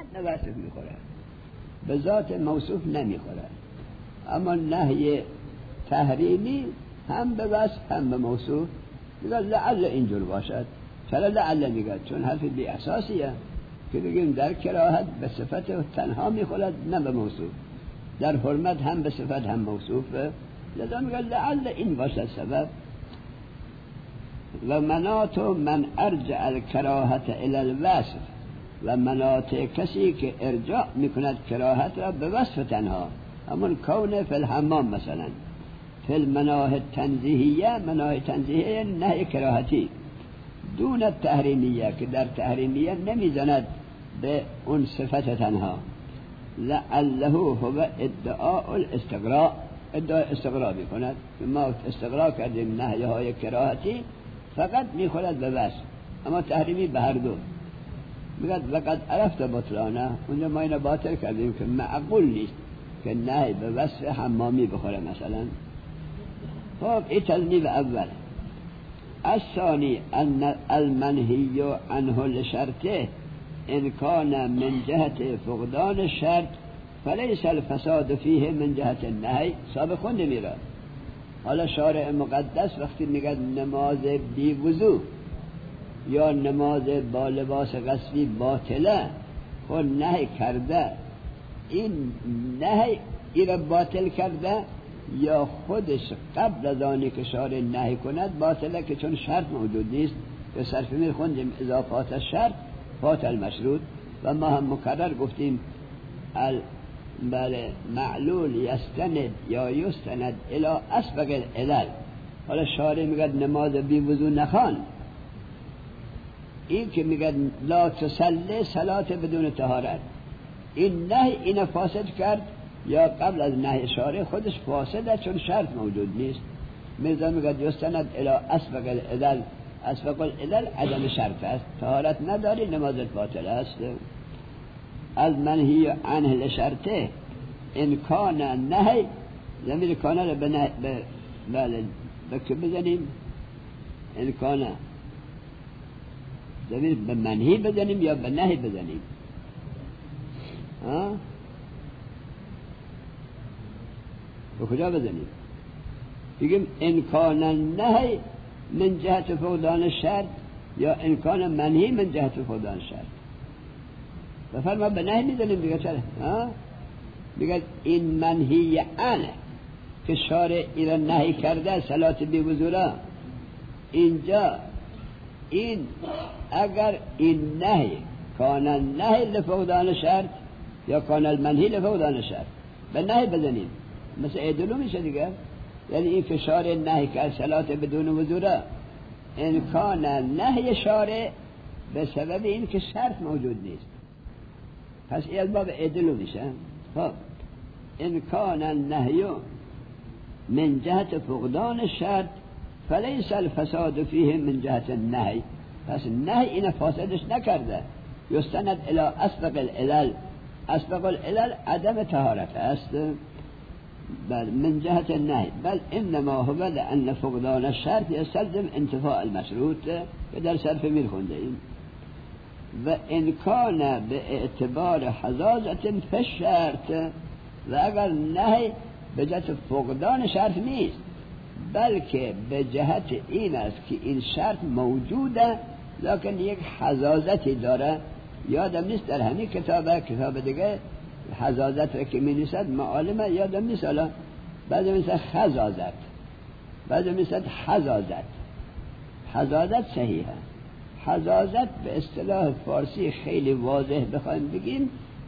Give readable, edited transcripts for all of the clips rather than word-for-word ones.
به وصف میخوره، به ذات موصوف نمیخوره. اما نهی تحریمی هم به وصف هم به موصوف. میگه لعل اینجور باشد. چرا لعل میگه؟ چون حرف بی اساسیه که بگیم در کراهت به صفت تنها میخورد نه به موصوف، در حرمت هم به صفت هم موصوفه، لذا میگه لعل این باشد سبب. و منات من ارجع الکراهت الی الوصف، و منات کسی که ارجاع میکند کراهت را به وصف تنها، همون کون فی الحمام مثلا. فی المناهی تنزیهیه، مناهی تنزیهیه نهی کراهتی، دون تحریمیه که در تحریمیه نمیزند به اون صفت تنها. لعله هو ادعاء الاستقراء، ادعای استقراء میکند که ما استقراء کردیم نهی های کراهتی فقط میخورد به وصف، اما تحریمی به هر دو. میگه وقد عرفت بطلانه، اونجا ما اینو باطل کردیم که معقول نیست که نهی به وصف حمامی بخوره مثلا. خب این تلمیذ اول. الثانی ان المنهی عنه لشرطه ان کان من جهت فقدان الشرط فلیس الفساد فیه من جهت النهی. سابق خونده میره. حالا شارع مقدس وقتی میگه نماز بی وضو یا نماز با لباس غسلی باطله، خود نهی کرده، این نهی را باطل کرده یا خودش قبل از آنی که شارع نهی کند باطله، که چون شرط موجود نیست. به صرف میر خوندیم اضافات الشرط فات المشروط، و ما هم مکرر گفتیم بله معلول یستند یا یستند الی اسبق العلل. حالا شارع میگه نماز بی وضو نخوان، این که میگه لا تصلی صلات بدون طهارت، این نهی این فاسد کرد یا قبل از نهی شارع خودش فاسده چون شرط موجود نیست. میزان میگه یستند الی اسبق العلل، اسبق العلل عدم شرط است، طهارت نداری نمازت باطل است. از منهی عنه لشرطه ان کان نهی، ضمیر کان رو بله بکه بزنیم، ان کان ضمیر به منهی بزنیم یا به نهی بزنیم؟ به کجا بزنیم؟ بگیم ان کان نهی من جهت فقدان شرط یا ان کان منهی من جهت فقدان شرط. بفرما به نهی میزنیم دیگه. چرا؟ میگه این منهی عنه که شارع این نهی کرده صلات بی وضو را، اینجا این اگر این نهی کان نهی لفقدان شرط یا کان المنهی لفقدان شرط، به نهی بزنیم مثل ادلو میشه دیگه. یعنی این که شارع نهی کرد صلات بدون وضو را، این کان نهی شارع به سبب این که شرط موجود نیست، پس این از باب ادلو میشه. خب ان کان النهی من جهت فقدان الشرط فلیس الفساد فیه من جهت النهی، پس نهی این فاسدش نکرده. یستند الی اسبق العلل، اسبق العلل عدم طهارت است، بل من جهت النهی بل انما هو لان فقدان الشرط یستلزم انتفاء المشروط که در صرف میر خونده ایم. و ان کان به اعتبار حزازت فی الشرط، و اگر نهی به جهت فقدان شرط نیست بلکه به جهت این است که این شرط موجوده لکن یک حزازتی داره. یادم نیست در همین کتاب دیگه حزازت را که می نیست معالمه یادم نیست، حالا بعضی می نیست خزازت، بعضی می نیست حزازت. حزازت صحیحه. حزازت به اصطلاح فارسی خیلی واضح بخوایم بگیم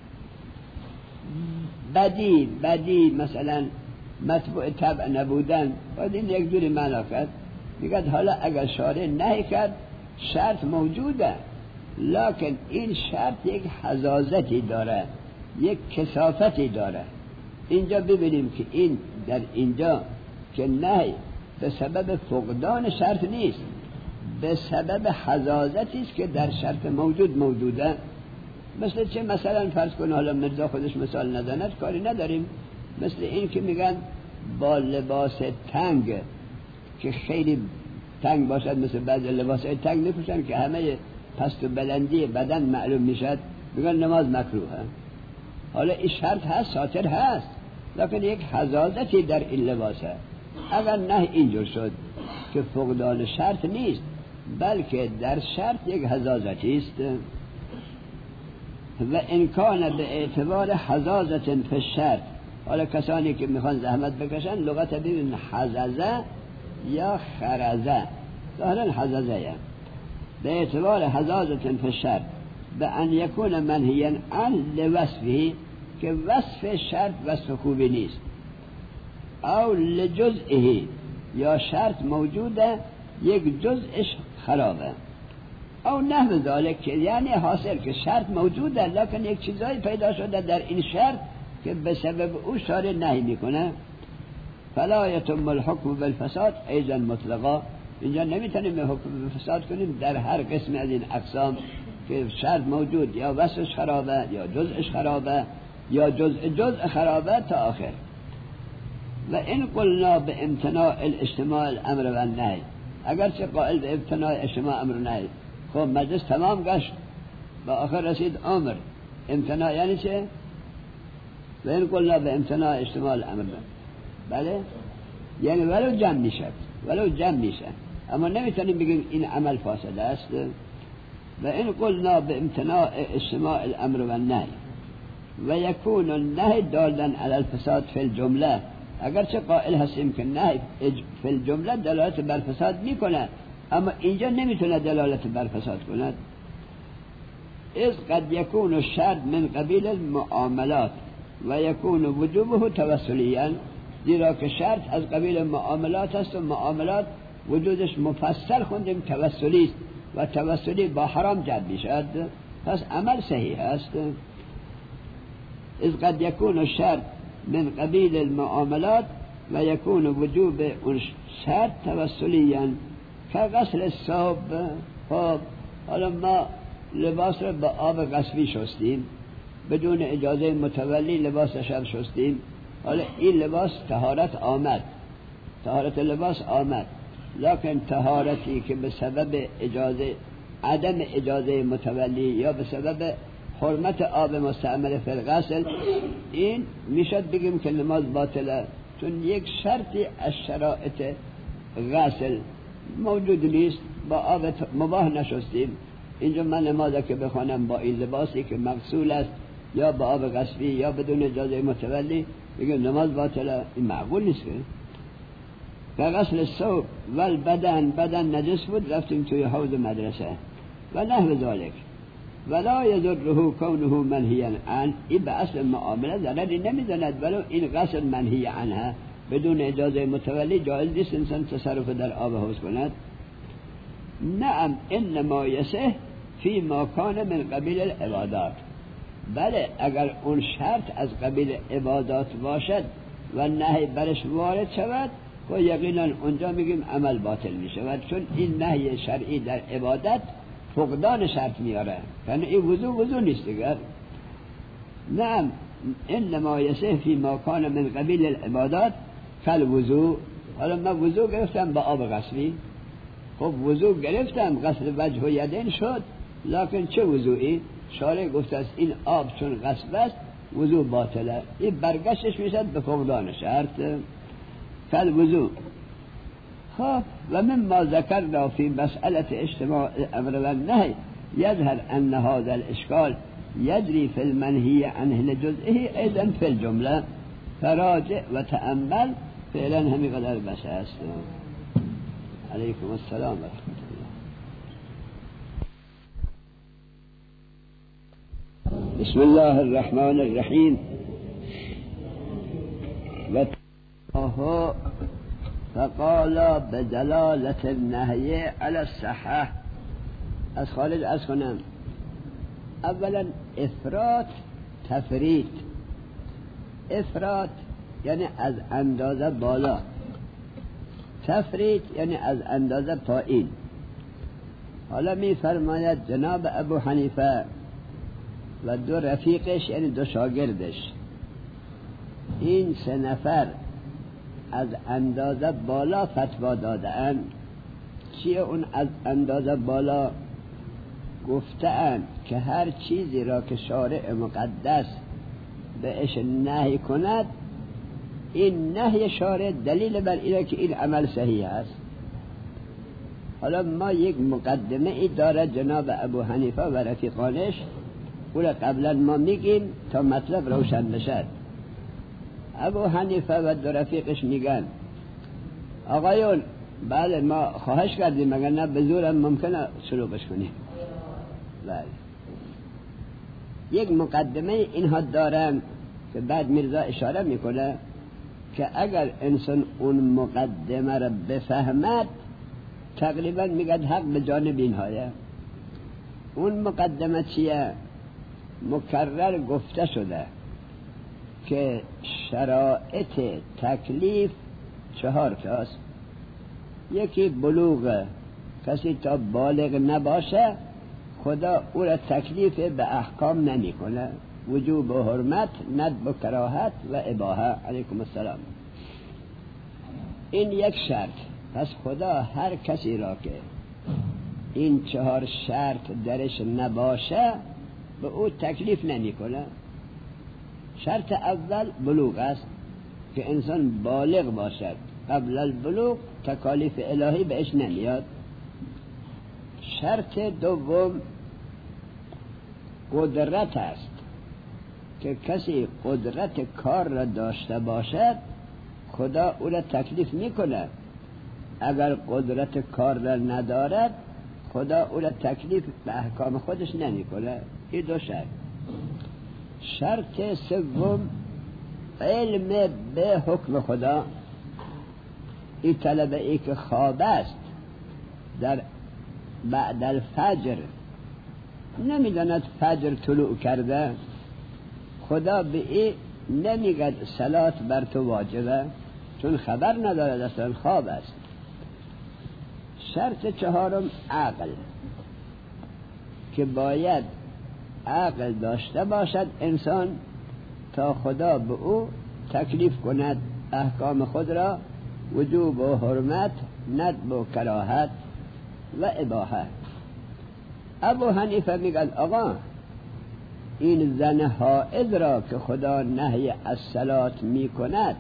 بدی مثلا مطبوع طبع نبودن، باید این یک جوری معنا کرد. میگه حالا اگر شارع نهی کرد شرط موجوده لکن این شرط یک حزازتی داره، یک کثافتی داره. اینجا ببینیم که این در اینجا که نهی به سبب فقدان شرط نیست، به سبب حزازتی است که در شرط موجوده. مثل چه؟ مثلا فرض کن حالا مرزا خودش مثال نداند کاری نداریم، مثل این که میگن با لباس تنگ که خیلی تنگ باشد، مثل بعضی لباسای تنگ میپوشن که همه پست و بلندی بدن معلوم میشد، میگن نماز مکروهه. حالا این شرط هست، ساتر هست، لکن یک حزازتی در این لباسه. اگر نه اینجور شد که فقدان شرط نیست، بلکه در شرط یک حزازتی است. و امکان به اعتبار حزازت فی الشرط. حالا کسانی که میخوان زحمت بکشن لغت ببین حزازه یا خرزه، ظاهرا حزازه به اعتبار حزازت فی الشرط به ان یکون منهیا عن لوصفه، که وصف شرط وصف خوبی نیست، او لجزئه، یا شرط موجوده یک جزءش خرابه، او نحو ذالک، یعنی حاصل که شرط موجوده لکن یک چیزایی پیدا شده در این شرط که به سبب او شارع نهی میکنه. فلا یتم الحکم بالفساد ایضا مطلقا. اینجا نمیتونیم حکم بالفساد کنیم در هر قسم از این اقسام که شرط موجود یا وصفش خرابه یا جزءش خرابه یا جزء خرابه تا آخر. و این قلنا به امتناع الاجتماع الامر و النهی، اگرچه قائل به امتناع اجتماع امر و نهی، خب مجلس تمام گشت با آخر رسید امر. امتناع یعنی چه؟ و این قلنا به امتناع اجتماع الامر، بله، یعنی ولو جمع میشه، اما نمیتونیم بگیم این عمل فاسد است. و این قلنا به امتناع اجتماع الامر و النهی و یکون النهی دالا علی الفساد فی الجمله، اگرچه قائل هستیم که نهی فی الجمله دلالت بر فساد میکنه، اما اینجا نمیتونه دلالت بر فساد کند. اذ قد یکون الشرط من قبیل المعاملات و یکون وجوبه توسلیا، زیرا که شرط از قبیل معاملات است و معاملات وجودش مفصل خوندیم توسلی است و توسلی با حرام جد میشد، پس عمل صحیح است. اذ قد یکون الشرط من قبیل المعاملات و یکون وجوب اون شرط توسلیا که غسل الثوب. خب حالا ما لباس رو با آب غسبی شستیم، بدون اجازه متولی لباس شب شستیم، حالا این لباس طهارت آمد، طهارت لباس آمد، لکن طهارتی که به سبب عدم اجازه متولی یا به سبب حرمت آب مستعمل فی الغسل، این میشد بگیم که نماز باطله، چون یک شرطی از شرائط غسل موجود نیست، با آب مباح نشستیم. اینجا من نمازه که بخوانم با این لباسی که مغسول است یا با آب غسبی یا بدون اجازه متولی، بگیم نماز باطله، این معقول نیست. که غسل الثوب و بدن نجس بود، رفتیم توی حوض مدرسه و نحو ذالک ولا یضره کونه منهیا عن، این به اصل معامله ضرری نمیزند، ولو این غسل منهی عنها بدون اجازه متولی جایز نیست انسان تصرف در آب حوض کند. نعم انما یصح فی ما کان من قبیل العبادات، بله اگر اون شرط از قبیل عبادات باشد و نهی برش وارد شود، و یقینا اونجا میگیم عمل باطل میشود، چون این نهی شرعی در عبادت فقدان شرط میاره، یعنی این وضو نیست دیگر. نعم انما یصح فی ما کان من قبیل العبادات کالوضو. حالا من وضو گرفتم با آب غسبی، خب وضو گرفتم غسل وجه و یدین شد، لکن چه وضوئی؟ شارع گفته است این آب چون غسب است وضو باطله، این برگشتش میشد به فقدان شرط کالوضو. خب و مما ذکرنا فی مسئله اجتماع الامر و النهی یظهر ان هذا الاشکال یجری فی المنهی عنه لجزئه ایضا فی الجمله، فراجع و تأمل. فعلا همین قدر بس است. علیکم السلام و رحمت الله. بسم الله الرحمن الرحیم. و فقال بدلالة النهي على الصحة. از خارج از کنم، اولا افراط تفرید. افراط یعنی از اندازه بالا، تفرید یعنی از اندازه پایین. حالا می فرماید جناب ابو حنیفه و دو رفیقش یعنی دو شاگردش، این سه نفر از اندازه بالا فتوا دادن. چیه اون از اندازه بالا؟ گفتند که هر چیزی را که شارع مقدس بهش نهی کند، این نهی شارع دلیل بر اینه که این عمل صحیح است. حالا ما یک مقدمه ای داره جناب ابو حنیفه و رفیقانش، اون قبلا ما میگیم تا مطلب روشن بشد. ابو حنیفه و دو رفیقش میگن آقایون بله ما خواهش کردیم مگر نه به زورم ممکنه سلوکش کنیم. بله یک مقدمه اینها دارن که بعد میرزا اشاره میکنه که اگر انسان اون مقدمه را بفهمد تقریبا میگه حق به جانب اینهایه. اون مقدمه چیه؟ مکرر گفته شده که شرایط تکلیف 4 تاست. یکی بلوغ، کسی تا بالغ نباشه خدا او را تکلیف به احکام نمی کنه، وجوب و حرمت، ندب و کراهت و اباحه. علیکم السلام. این یک شرط. پس خدا هر کسی را که این 4 شرط درش نباشه به او تکلیف نمی کنه. شرط اول بلوغ است که انسان بالغ باشد، قبل البلوغ تکالیف الهی بهش نمیاد. شرط دوم قدرت است که کسی قدرت کار را داشته باشد خدا او را تکلیف میکنه. اگر قدرت کار را ندارد خدا او را تکلیف به احکام خودش نمیکنه. این دو شرط. شرط سوم علم به حکم خدا. این طلبه ای که خواب است در بعد الفجر نمیداند فجر طلوع کرده، خدا به این نمیگد صلات بر تو واجبه، چون خبر ندارد، اصلا خواب است. شرط چهارم عقل، که باید عقل داشته باشد انسان تا خدا به او تکلیف کند احکام خود را، وجوب و حرمت، ندب و کراهت و اباحه. ابو حنیفه میگن آقا این زن حائض را که خدا نهی از صلات میکند،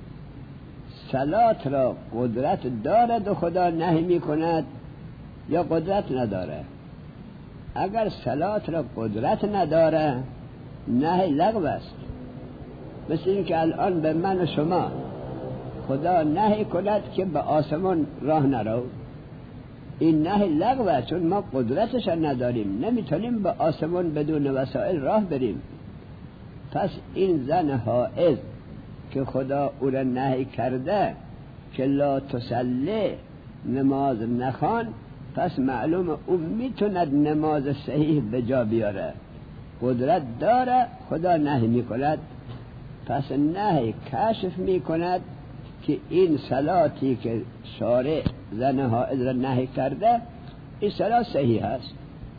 صلات را قدرت دارد و خدا نهی میکند یا قدرت نداره؟ اگر صلات را قدرت نداره نهی لغو است. مثل این که الان به من و شما خدا نهی کند که به آسمان راه نرو، این نهی لغوه، چون ما قدرتش نداریم، نمیتونیم به آسمان بدون وسایل راه بریم. پس این زن حائض که خدا او را نهی کرده که لا تصلی، نماز نخوان، پس معلوم او میتوند نماز صحیح به جا بیاره، قدرت داره، خدا نهی میکند. پس نهی کشف میکند که این صلاتی که شارع زن حائض را نهی کرده این صلات صحیح است.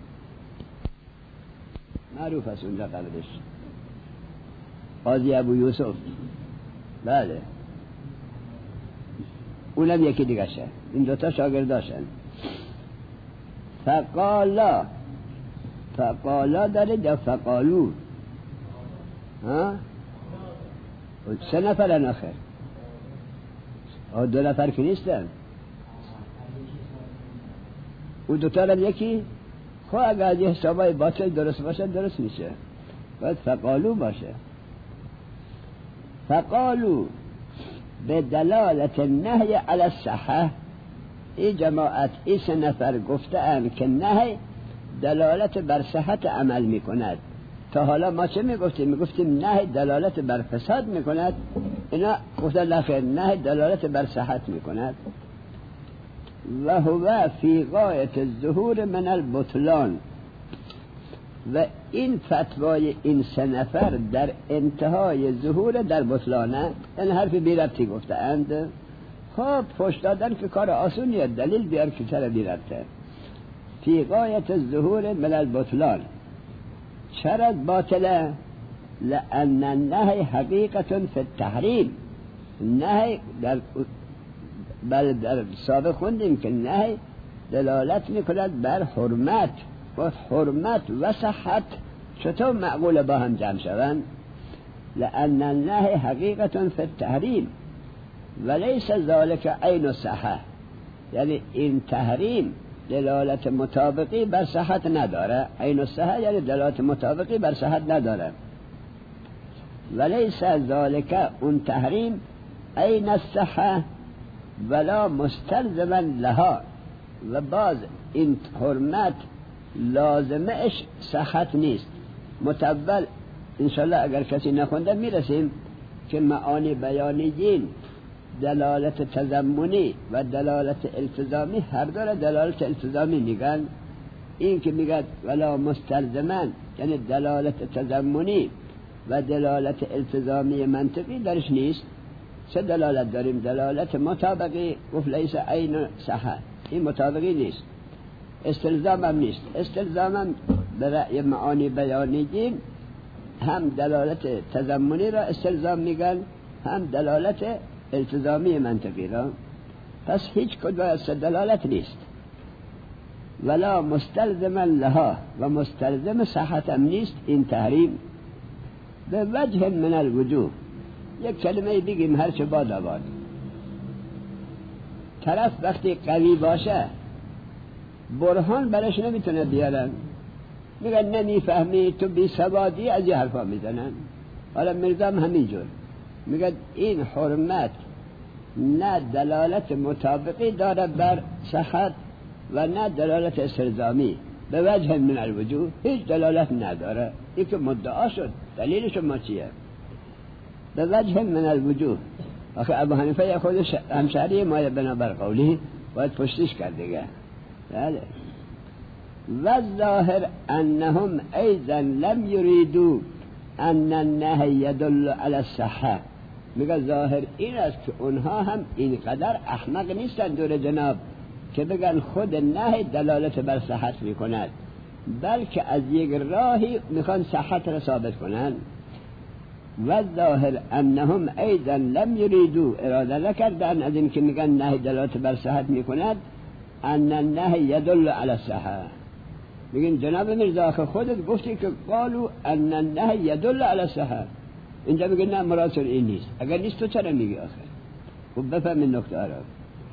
معروف است اونجا قبلش قاضی ابو یوسف. بله اونم یکی دیگه شه، این دوتا شاگرداشن. فقالا داره یا فقالو؟ ها 3 نفرن آخر، 2 نفر که نیستن، او دوتا را یکی. خب اگر از حسابای باطل درست باشه درست میشه، باید فقالو باشه. فقالو به دلالت نهی علی الصحه. این جماعت این 3 نفر گفتند که نهی دلالت بر صحت عمل میکند. تا حالا ما چه میگفتیم؟ میگفتیم نهی دلالت بر فساد میکند، اینا گفتن لخیر نهی دلالت بر صحت میکند. و هو فی غایت الظهور من البطلان. و این فتوای این 3 نفر در انتهای ظهور در بطلانه، این حرف بی ربطی گفتند. خب پشت دادن که کار آسونیه، دلیل بیار که چرا بی ربطه. فی غایت الظهور من البطلان. چرا باطله؟ لأن النهی حقیقت فی التحریم. نهی در سابق خوندیم که نهی دلالت میکند بر حرمت، و حرمت و صحت چطور معقول با هم جمع شوند؟ لأن النهي حقیقة فی التحریم وليس ذلك عین الصحة. یعنی این تحریم دلالت مطابقی بر صحت نداره. عین الصحة یعنی دلالت مطابقی بر صحت نداره. وليس ذلك اون تحریم عین الصحة ولا مستلزما لها، و باز این حرمت لازمش صحت نیست. متول انشالله اگر کسی نخونده میرسیم که معانی بیانیین دلالت تضمنی و دلالت التزامی هر دو را دلالت التزامی میگن. این که میگه ولا مستلزما یعنی دلالت تضمنی و دلالت التزامی منطقی درش نیست. سه دلالت داریم. دلالت مطابقی گفت لیس عین صحه، این مطابقی نیست. استلزام هم نیست. استلزام هم برای معانی بیانیین هم دلالت تضمنی را استلزام میگن، هم دلالت التزامی منطقی را. پس هیچ کدوم از دلالت نیست. ولا مستلزما لها، و مستلزم صحت هم نیست این تحریم. به وجه من الوجوه، یک کلمه بگیم هر چه باد آباد. طرف وقتی قوی باشه برهان برش نمیتونه بیارن، میگن نمیفهمی تو بی سوادی، از این حرفا میزنن. حالا مرزا همینجور میگه این حرمت نه دلالت مطابقی داره بر صحت و نه دلالت استلزامی. به وجه من الوجوه هیچ دلالت نداره. این که مدعا شد، دلیلش ما چیه؟ به وجه من الوجوه. آخه ابو حنیفه خودش همشهری ما بنابر قولی باید پشتش کرد دیگه. بله. و ظاهر انهم ایضا لم یریدوا ان النهی یدل علی الصحه. میگه ظاهر این است که اونها هم اینقدر احمق نیستن دور جناب که بگن خود نهی دلالت بر صحت میکند، بلکه از یک راهی میخوان صحت را ثابت کنن. و ظاهر انهم ایضا لم یریدوا، اراده نکردن از این که میگن نهی دلالت بر صحت میکند ان النهی یدل علی الصحه. میگن جناب مرزا آخه خودت گفتی که قالوا ان النهی یدل علی الصحه، اینجا میگن نه مراد این نیست. اگر نیست تو چرا میگی آخه؟ خب بفهم این نکته را.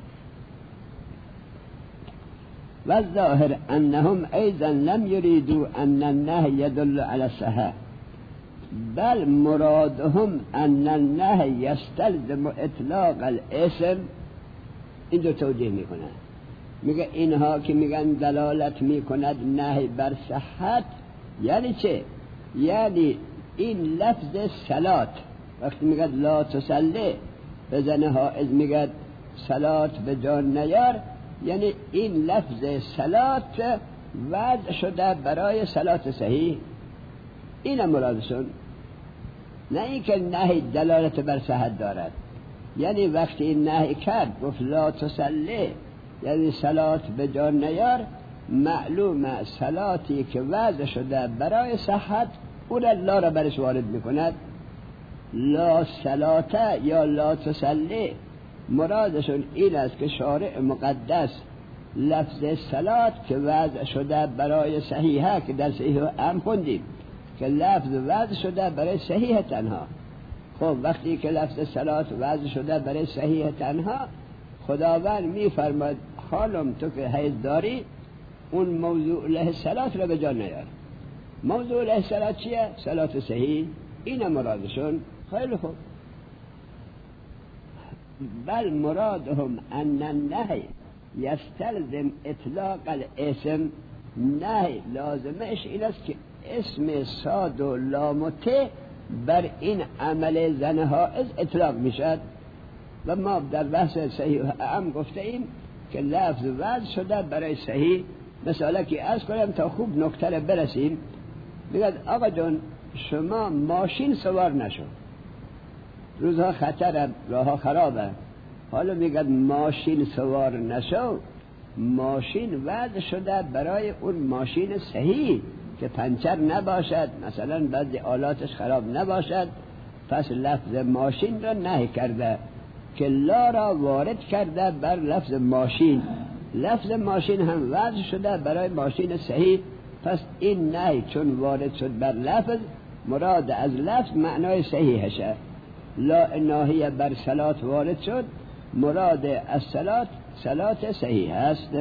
و ظاهر انهم ایضا لم یریدوا ان النهی یدل علی الصحه بل مرادهم ان النهی یستلزم اطلاق الاسم. اینجا توجیه میکنه، میگه اینها که میگن دلالت میکند نهی بر صحت یعنی چه؟ یعنی این لفظ صلات وقتی میگه لا تصلی بزنه حائز میگه صلات به جان نیار، یعنی این لفظ صلات وضع شده برای صلات صحیح. این مرادشون، نه این که نهی دلالت بر صحت دارد. یعنی وقتی این نهی کرد گفت لا تصلی یعنی صلات به جان نیار، معلومه صلاتی که وضع شده برای صحت اون لا را برش وارد میکند. لا صلاته یا لا تصلی مرادشون این است که شارع مقدس لفظ صلات که وضع شده برای صحیحه که در صحیح هم خوندیم که لفظ وضع شده برای صحیح تنها. خب وقتی که لفظ صلات وضع شده برای صحیح تنها، خداوند میفرماد خانم تو که حیض داری اون موضوع له صلات را به جا نیار. موضوع له صلات چیه؟ صلات صحیح. این مرادشون. خیلی خوب. بل مرادهم ان النهی یستلزم اطلاق الاسم. نهی لازمش این است که اسم صاد و لام و ت بر این عمل زن حائض اطلاق میشد. و ما در بحث صحیح هم گفته ایم که لفظ وضع شده برای صحیح. مثلا که از کنم تا خوب نکته را برسیم، میگه آقا جان شما ماشین سوار نشو، روزها خطره، راهها خرابه، حالا میگه ماشین سوار نشو. ماشین وضع شده برای اون ماشین صحیح که پنچر نباشد، مثلا بعضی آلاتش خراب نباشد. پس لفظ ماشین را نهی کرده که لا را وارد کرده بر لفظ ماشین. لفظ ماشین هم وضع شده برای ماشین صحیح پس این نهی چون وارد شد بر لفظ، مراد از لفظ معنای صحیحشه. لا ناهیه بر صلات وارد شد، مراد از صلات صحیح است.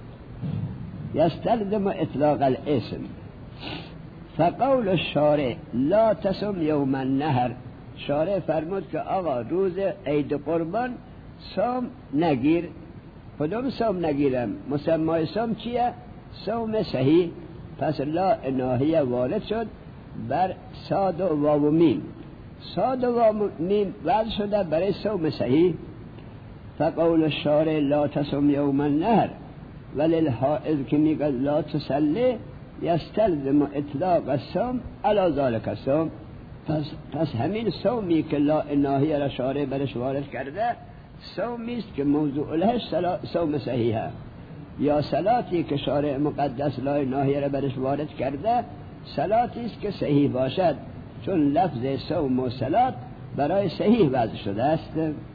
یستلزم اطلاق الاسم. فقول الشارع لا تصم یوم النحر، شارع فرمود که آقا روز عید قربان صوم نگیر. کدوم صوم نگیرم؟ مسمای صوم چیه؟ صوم صحیح. پس لا ناهیه وارد شد بر صاد و واو و میم، صاد و واو و میم وضع شده برای صوم صحیح. فقول الشارع لا تصم یوم النحر وللحائض که میگه لا تصلی، یستلزم اطلاق الصوم علی ذلک الصوم. پس همین صومی که لا ناهیه را شارع برش وارد کرده صومی است که موضوع لهش صوم صحیحه، یا صلاتی که شارع مقدس لا ناهیه را برش وارد کرده صلاتی است که صحیح باشد، چون لفظ صوم و صلات برای صحیح وضع شده است.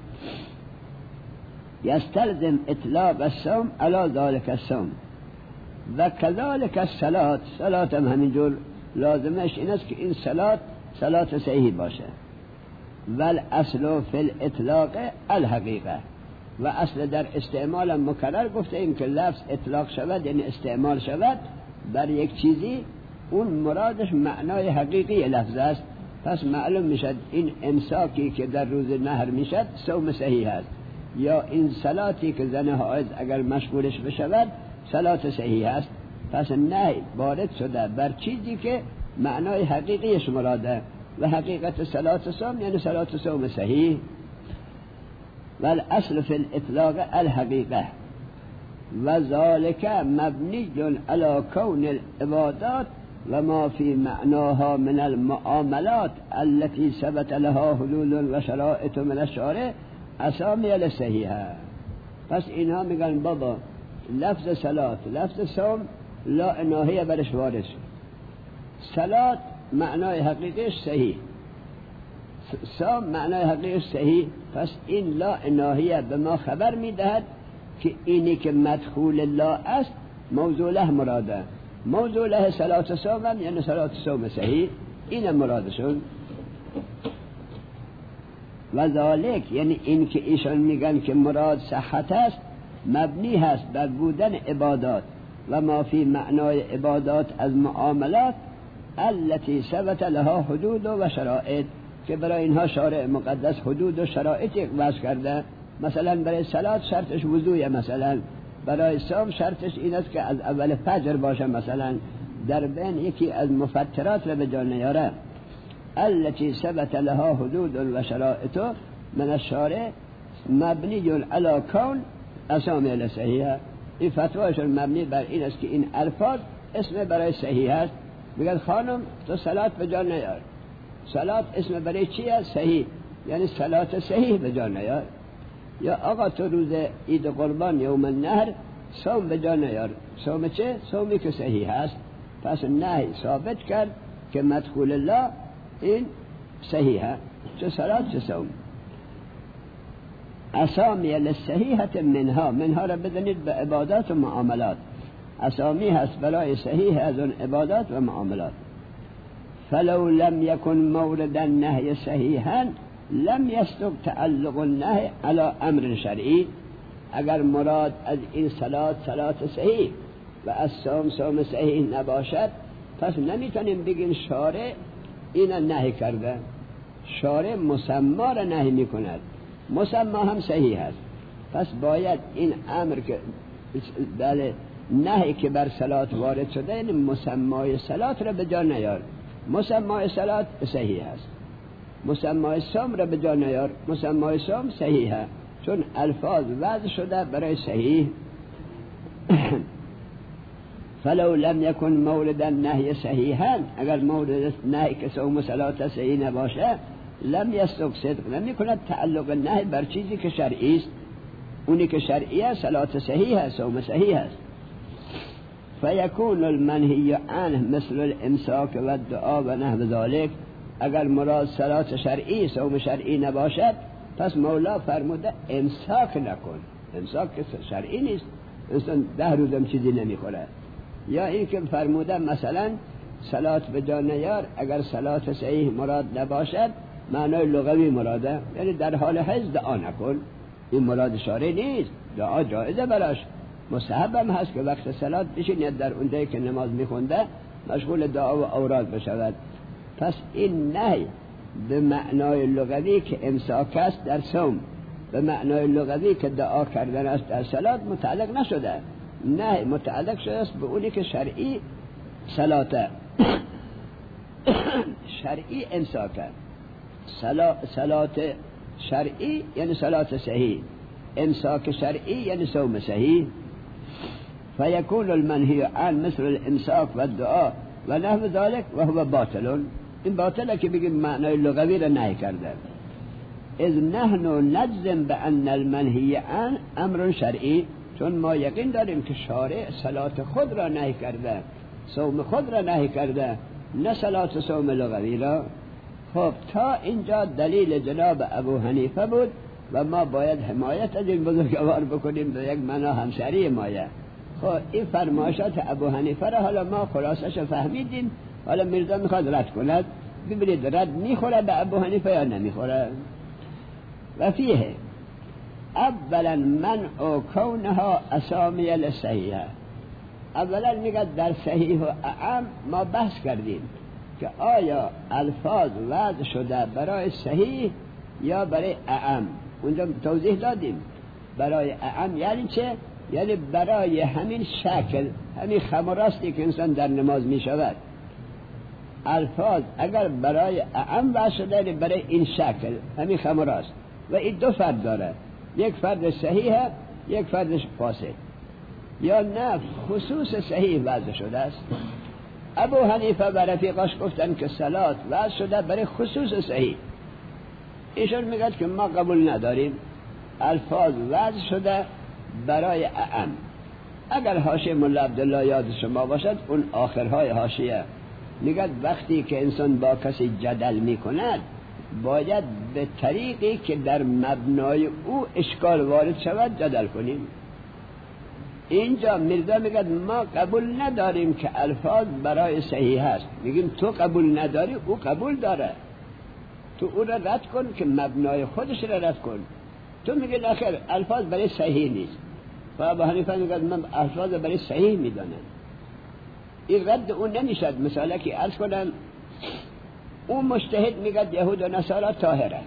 یستلزم اطلاق الصوم علی ذلک الصوم و کذالک الصلات، صلات هم همینجور لازمش این است که این صلات صحیح باشه. والاصل فی الاطلاق الحقیقه، و اصل در استعمال مکرر گفته ایم که لفظ اطلاق شود یعنی استعمال شود بر یک چیزی، اون مرادش معنای حقیقی لفظ است. پس معلوم میشد این امساکی که در روز نهر میشد صوم صحیح است، یا این صلاتی که زن حائض اگر مشغولش بشود صلات صحیح است. پس نه وارد شده بر چیزی که معنای حقیقیش مراده، و حقیقت صلات صوم یعنی صلات صوم صحیح. والاصل فی الاطلاق الحقیقه و ذالک مبنی علی کون العبادات و ما فی معناها من المعاملات التي ثبت لها حدود و شرائط من الشارع اسامی لصحیحه. پس اینها میگن بابا لفظ صلات، لفظ صوم لا ناهیه برش وارد شد، صلات معنای حقیقیش صحیح، صوم معنای حقیقیش صحیح. پس این لا ناهیه به ما خبر میدهد که اینی که مدخول لا است موضوع له مراده، موضوع له صلات صوم هم یعنی صلات صوم صحیح، این مرادشون. و ذالک یعنی این که ایشان میگن که مراد صحت است مبنی هست بر بودن عبادات و ما فی معنای عبادات از معاملات التي ثبت لها حدود و شرائط، که برای اینها شارع مقدس حدود و شرائطی وضع کرده. مثلا برای صلات شرطش وضوء، مثلا برای صوم شرطش این است که از اول فجر باشه، مثلا در بین یکی از مفطرات را به جا نیاره. التي ثبت لها حدود و شرائط من الشارع مبنی علی کون اسامی لصحیحه. این فتوایشون مبنی بر این است که این الفاظ اسم برای صحیح است. میگن خانم تو صلات به جا نیار، صلات اسم برای چیه؟ صحیح، یعنی صلات صحیح به جا نیار. یا آقا تو روز عید قربان یوم النحر صوم به جا نیار، صوم چه؟ صومی که صحیح است. پس نهی ثابت کرد که مدخول الله این صحیحه، چه صلات چه صوم. اسامی للصحیحه منها را بدانید به عبادات و معاملات، اسامی هست برای صحیح از اون عبادات و معاملات. فلو لم يكن مورد النهي صحیحا لم يصدق تعلق النهي على امر شرعی. اگر مراد از این صلات صحیح و از صوم صحیح نباشد، پس نمیتونیم بگیم شارع این نهی کرده. شارع مسما را نهی میکند، مسما هم صحیح است. پس باید این امر که بله نهی که بر صلات وارد شده یعنی مسمای صلات را به جا نیار، مسمای صلات صحیح است. مسمای صوم را به جا نیار، مسمای صوم صحیحه، چون الفاظ وضع شده برای صحیح. فلو لم يكن مورد النهي صحیحا، اگر مورد نهی که صوم و صلات صحیح نباشه لم يصدق صدق، نمیکند تعلق نهی بر چیزی که شرعی است. اونی که شرعیه صلات صحیح است، صوم صحیح است. فیکون المنهی عنه مثل الامساک و الدعا و نحو ذلك. اگر مراد صلات شرعی صوم شرعی نباشد، پس مولا فرموده امساک نکن. امساک که شرعی نیست، انسان 10 روزم چیزی نمیخوره، یا این که فرمودن مثلا صلات به جا نیار، اگر صلات صحیح مراد نباشد معنای لغوی مراده، یعنی در حال حیض دعا نکن، این مراد شارع نیست. دعا جایزه براش، مستحب هم هست که وقت صلات بشینید در اونجایی که نماز میخونده مشغول دعا و اوراد بشود. پس این نهی به معنای لغوی که امساک است در صوم، به معنای لغوی که دعا کردن است در صلات متعلق نشده، نه متعلق شده است به اونی که شرعی صلاته شرعی امساکه. صلات شرعی یعنی صلات صحیح، امساک شرعی یعنی صوم صحیح. فیکون المنهی عن مثل الامساک و الدعا و نحو ذلك و هو باطل. این باطله که بگیم معنای لغوی را نهی کرده. اذ نحن نجزم بان المنهی عن امر شرعی، چون ما یقین داریم که شارع صلات خود را نهی کرده، صوم خود را نهی کرده، نه صلات صوم لغوی را. خب تا اینجا دلیل جناب ابو حنیفه بود و ما باید حمایت از این بزرگوار بکنیم، به یک معنا همسری مایه. خب این فرمایشات ابو حنیفه را حالا ما خلاصش فهمیدیم، حالا میرزا میخواد رد کند، ببینید رد میخوره به ابو حنیفه یا نمیخوره. و فیه اولا منع کونها اسامی للصحیحه. اولا میگه در صحیح و اعم ما بحث کردیم که آیا الفاظ وضع شده برای صحیح یا برای اعم. اونجا توضیح دادیم برای اعم یعنی چه؟ یعنی برای همین شکل، همین خمراستی که انسان در نماز می شود. الفاظ اگر برای اعم وضع شده یعنی برای این شکل، همین خمراست. و این دو فرد داره، یک فرد صحیحه، یک فردش فاسد. یا نه خصوص صحیح وضع شده است. ابو حنیفه و رفیقاش گفتن که صلات وضع شده برای خصوص صحیح. ایشون میگه که ما قبول نداریم، الفاظ وضع شده برای اعم. اگر حاشیه مولا عبدالله یاد شما باشد، اون آخرهای حاشیه میگه وقتی که انسان با کسی جدل میکند باید به طریقی که در مبنای او اشکال وارد شود جدل کنیم. اینجا میرزا میگه ما قبول نداریم که الفاظ برای صحیح هست. میگیم تو قبول نداری، او قبول داره، تو او را رد کن که مبنای خودش را رد کن. تو میگی نخیر الفاظ برای صحیح نیست، و ابو حنیفه میگه من الفاظ برای صحیح میدانم. این رد اون نمیشد. مثلا که عرض کنم اون مجتهد میگه یهود و نصارا طاهره،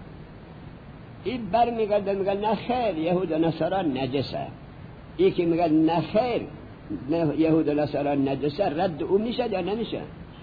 این بر میگه نه خیر یهود و نصارا نجسه. این که میگه نه خیر یهود و نصارا نجسه، رد اون میشه یا نمیشه؟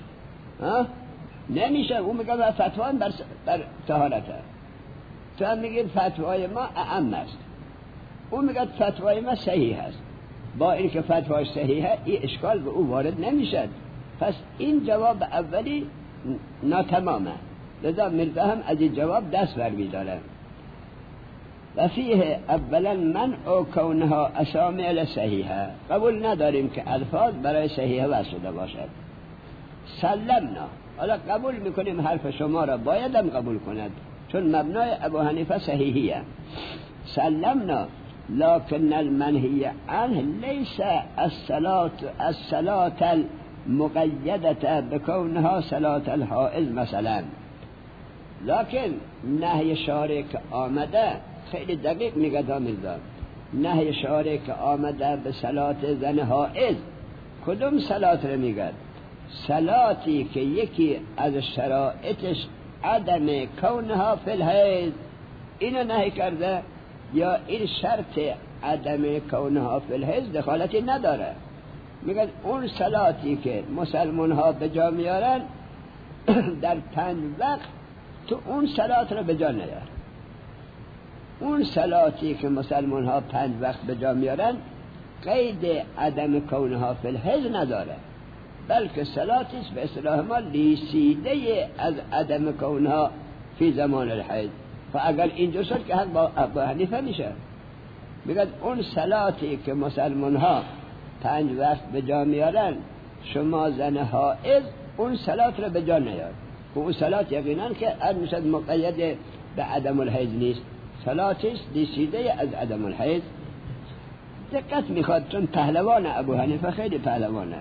نمیشه. اون میگه فتوا بر طهارته، تو هم میگی فتوای ما اعم است، اون میگه فتوای ما صحیح است. با اینکه فتواش صحیحه این اشکال به او وارد نمیشد. پس این جواب اولی ناتمامه، لذا مرزا هم از این جواب دست برمی‌داره. و فیه اولا منع کونها اسامی لصحیحه، قبول نداریم که الفاظ برای صحیحه وضع شده باشد. سلمنا، حالا قبول میکنیم حرف شما را، باید هم قبول کند چون مبنای ابو حنیفه صحیحیه. سلمنا لكن المنهی عنه لیس الصلاة المقیدة بکونها صلاة الحائض مثلا. لكن نهی شارع که آمده خیلی دقیق میگه داملدار، نهی شارع که آمده به صلاة زن حائض کدوم صلاة رو میگه؟ صلاتی که یکی از شرائطش عدم کونها فی الحیض، اینو نهی کرده، یا این شرط عدم کونها فی الحیض دخالتی نداره. میگن اون صلاتی که مسلمان ها به جا میارن در 5 وقت، تو اون صلات رو به جا نیار. اون صلاتی که مسلمان ها 5 وقت به جا میارن قید عدم کونها فی الحیض نداره، بلکه صلاتیش به اصطلاح ما لیسیده از عدم کونها فی زمان الحیض. و اگر اینجور شد که حق با ابو حنیفه میشه. میگن اون صلاتی که مسلمان ها 5 وقت به جا میارن، شما زن حائض اون صلات رو به جا نیار. و اون صلات یقینا که میشد مقید به عدم الحیض نیست، صلاتش لیسیده از عدم الحیض. دقت میخواد، چون پهلوان ابو حنیفه خیلی پهلوانه.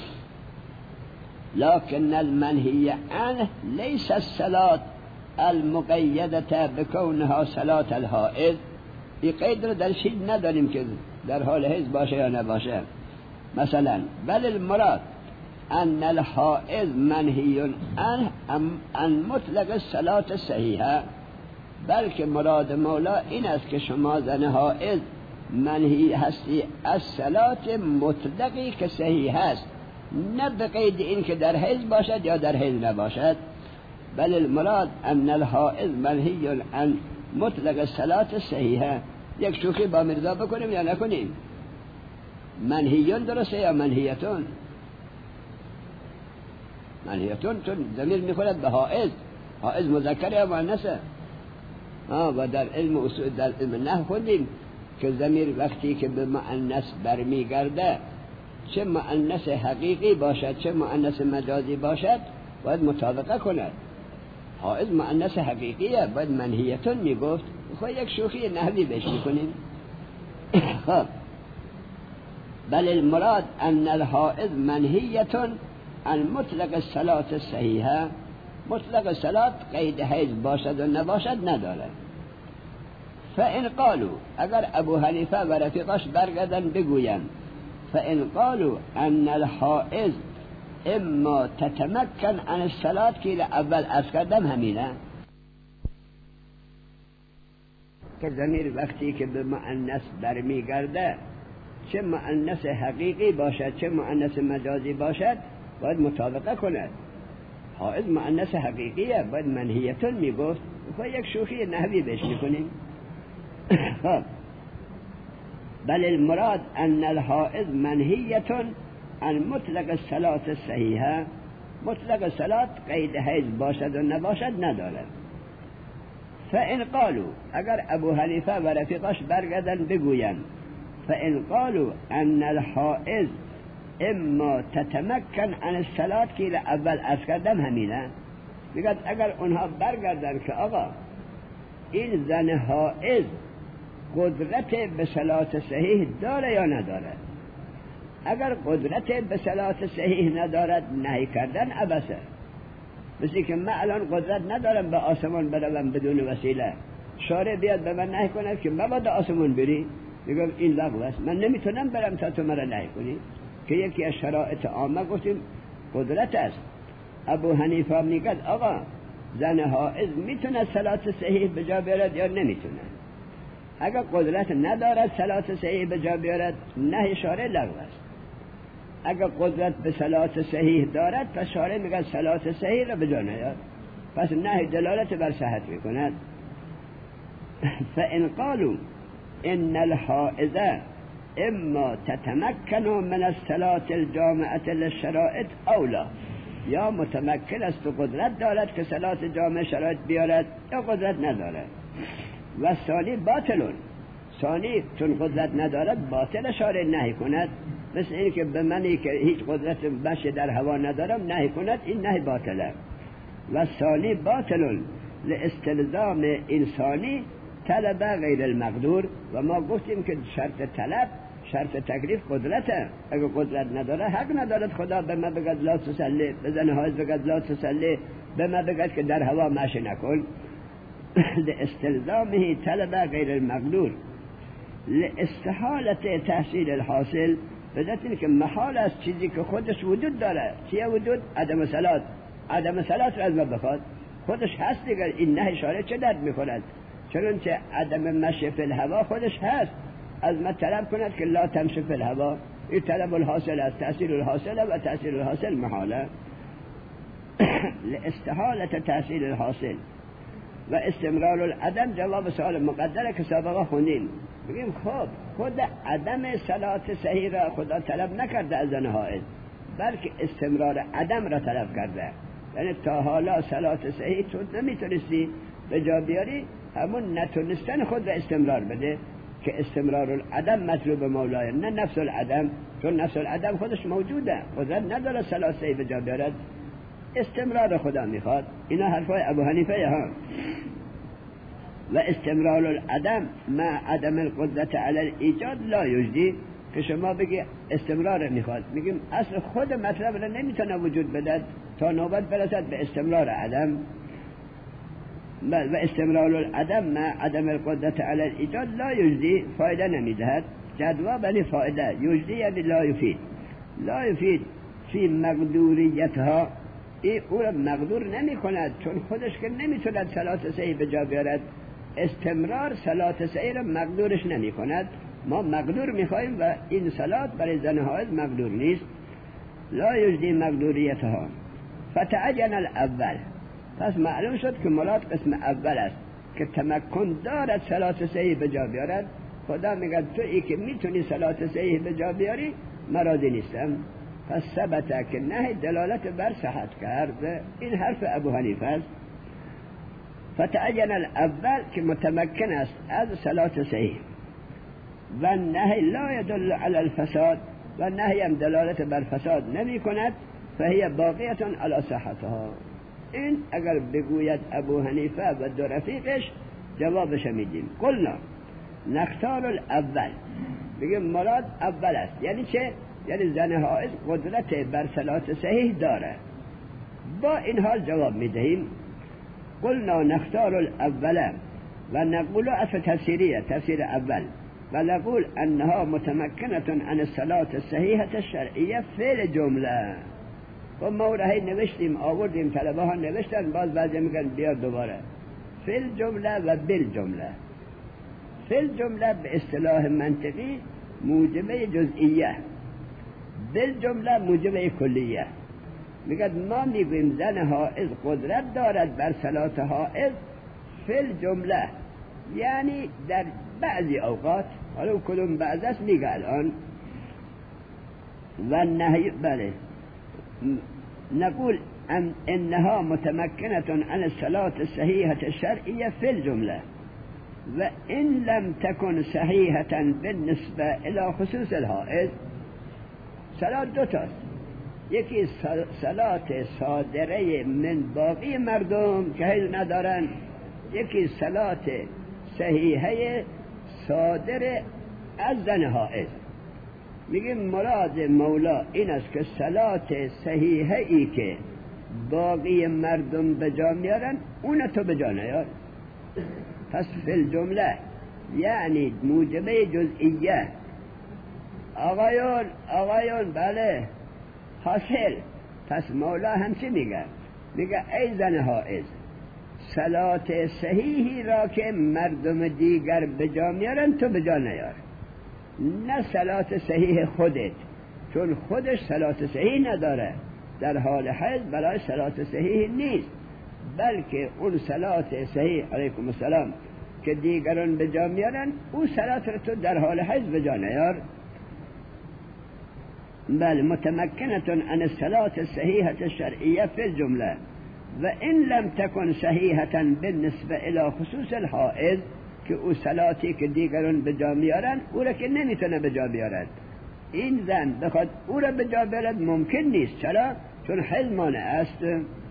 لكن المنهی عنه ليس الصلاة المقیدة بکونها صلاة الحائض. این قید رو در چیز نداریم که در حال حیض باشه یا نباشه. مثلا بل المراد ان الحائض منهی عنه عن مطلق الصلاة الصحیحه، بلکه مراد مولا این است که شما زن حائض منهی هستی از صلات مطلقی که صحیح است، نه به قید این که در حیض باشد یا در حیض نباشد. بل المراد ان الحائض منهی عن مطلق الصلاة صحیحه. یک شوخی با مرزا بکنیم یا نکنیم؟ منهیون درسته یا منهیتون؟ منهیتون، چون ضمیر میخورد به حائض. حائض مذکر یا مؤنثه؟ و در علم اصول، در علم نحو خوندیم که ضمیر وقتی که به مؤنث برمیگرده، چه مؤنث حقیقی باشد چه مؤنث مجازی باشد، باید مطابقه کند. حائض مؤنث حقیقیه، باید منهیتون میگفت. خب یک شوخی نحوی بهش میکنیم. خب بل المراد ان الحائض منهیتون عن مطلق الصلاة الصحیحه. مطلق صلاة قید حیض باشد و نباشد نداره. فإن قالوا، اگر ابو حنیفه و رفیقش برگردن بگوین فإن قالوا ان الحائض اما تتمکن عن الصلاة، که اول از کردم همینه که ضمیر وقتی که به مؤنث برمیگرده، چه مؤنث حقیقی باشد چه مؤنث مجازی باشد، باید مطابقه کند. حائض مؤنث حقیقیه، باید منهیتون میگفت. خب یک شوخی نحوی بهش میکنیم. بل المراد ان الحائض منهیتون عن مطلق الصلاة الصحیحه. مطلق صلاة قید حیض باشد و نباشد نداره. فإن قالوا، اگر ابو حنیفه و رفیقش برگردن بگوین فإن قالوا ان الحائض اما تتمکن عن الصلاة، که اول از کردم همینه، بگد اگر اونها برگردن که آقا این زن حائض قدرت به صلاة صحیح داره یا نداره، اگر قدرت به صلاة صحیح ندارد نهی کردن عبسه. مثل که من الان قدرت ندارم به آسمان بروم بدون وسیله، شارع بیاد به من نهی کنه که مبادا آسمان بری، میگم این لغو است، من نمیتونم برم تا تو مرا نهی کنی، که یکی از شرایط عامه گفتیم قدرت است. ابو حنیفه میگه آقا زن حائض میتونه صلات صحیح به جا بیارد یا نمیتونه؟ اگر قدرت ندارد صلات صحیح به جا بیارد، نهی شارع لغو است. اگر قدرت به صلات صحیح دارد، پس شارع میگه صلات صحیح را به جا نیار، پس نهی دلالت بر صحت میکند. فإن قالوا ان الحائض اما تتمکن من الصلاة الجامعة للشرائط اولا، یا متمکن است و قدرت دارد که صلات جامع شرایط بیارد، یا قدرت ندارد. و ثانی باطلون، ثانی چون قدرت ندارد باطل شارع نهی کند. مثل این که به منی که هیچ قدرت مشی در هوا ندارم نهی کند، این نهی باطله. و ثانی باطلون لاستلزام انسانی طلب غیر المقدور. و ما گفتیم که شرط طلب، شرط تکلیف قدرته. اگر قدرت نداره حق ندارد خدا به ما بگد لا تصلی، بزن حائض بگد لا تصلی، به ما بگد که در هوا مشی نکن. لاستلزامه طلب غیر المقدور لاستحالت تحصیل الحاصل، بذات این که محال است چیزی که خودش وجود داره. چیه وجود؟ عدم صلات. عدم صلات را از ما بخواد، خودش هست دیگر. این نهی شارع چه درد میکند؟ چون چه عدم مشی فی الهوا خودش هست، از ما طلب کند که لا تمشی فی الهوا. این طلب الحاصل است، تحصیل الحاصل و تحصیل الحاصل محاله. لاستحالت تحصیل الحاصل و استمرار العدم جواب سوال مقدره که سابقا خوندیم. بگیم خب خود عدم صلات صحیح را خدا طلب نکرده از زن حائض، بلکه استمرار عدم را طلب کرده. یعنی تا حالا صلات صحیح تو نمیتونستی به جا بیاری، همون نتونستن خود را استمرار بده، که استمرار العدم مطلوب مولای، نه نفس العدم. چون نفس العدم خودش موجوده، قدرت نداره صلات صحیح به جا بیارد، استمرار خدا میخواد. اینا حرفای ابو حنیفه ها. و استمرار العدم مع عدم القدرت علی الایجاد لا یجدی، که شما بگی استمرار میخواد، میگیم اصل خود مطلب را نمیتونه وجود بدد تا نوبت برسد به استمرار عدم. و استمرار العدم مع عدم القدرت علی الایجاد لا یجدی، فایده نمیدهد. جدوا ولی فایده، یجدی یعنی لا یفید. لا یفید فی مقدوریتها، این او را مقدور نمی کند، چون خودش که نمیتوند صلات صحیح به جا بیارد. استمرار صلات صحیح را مقدورش نمی کند. ما مقدور میخوایم و این صلات برای زن حائض مقدور نیست. لا یجدی مقدوریتها فتعین الاول، پس معلوم شد که مراد قسم اول است که تمکن دارد صلات صحیح به جا بیارد. خدا میگه تو ای که میتونی صلات صحیح به جا بیاری مرادی نیستم. پس ثبت که نه دلالت بر صحت کرد. این حرف ابو حنیفه است. فتعین الاول که متمکن است از صلات صحیح، و نهی لا يدل على الفساد، و نهی هم دلالت بر فساد نمی کند. فهی باقیت علی صحتها. این اگر بگوید ابو حنیفه و دو رفیقش جوابش میدیم. قلنا نختار الاول، بگیم مراد اول است. یعنی چه؟ یعنی زن حائض قدرت بر صلات صحیح داره. با این حال جواب میدهیم قلنا نختار الاول و نقول اصل تفسیریه، تفسیر اول، و نقول انها متمکنه عن الصلاة الصحیحة الشرعیه فعل جمله. و ما رهی نوشتیم آوردیم، طلبه ها نوشتن، باز بعضی میگن بیار دوباره. فعل جمله و بالجمله. فعل جمله به اصطلاح منطقی موجبه جزئیه، بالجمله موجبه کلیه. میگه ما میگویم زن حائض قدرت دارد بر صلات حائض فعل جمله، یعنی در بعضی اوقات، حالا کدوم بعض است میگه الان. و نهی بله نقول انها متمکنه عن الصلاة الصحیحة الشرعیه فی الجمله، و ان لم تكن صحیحة بالنسبه الى خصوص الحائض. صلات دو تاست، یکی صلات صادره من باقی مردم که حیض ندارن، یکی صلات صحیحه صادر از زن حائض. میگیم مراد مولا این است که صلات صحیحه ای که باقی مردم به جا میارن اون تو به جا نیار. پس فی الجمله یعنی موجبه جزئیه. آقایون بله حاصل. پس مولا همچه میگه ای زن حائض صلات صحیحی را که مردم دیگر به جا میارن تو به جا نیار. نه صلات صحیح خودت، چون خودش صلات صحیح نداره، در حال حیض برای صلات صحیح نیست، بلکه اون صلات صحیح علیکم السلام که دیگران به جا میارن اون صلات را تو در حال حیض به جا نیار. بل متمکنه عن الصلاة الصحیحة الشرعیه فی الجمله، و این لم تکن صحیحة بالنسبه الى خصوص الحائض، که او صلاتی که دیگران به جا میارن او را که نمیتونه به جا بیارد. این زن بخواد او را به جا بیارد ممکن نیست. چرا؟ چون حیض مانع است.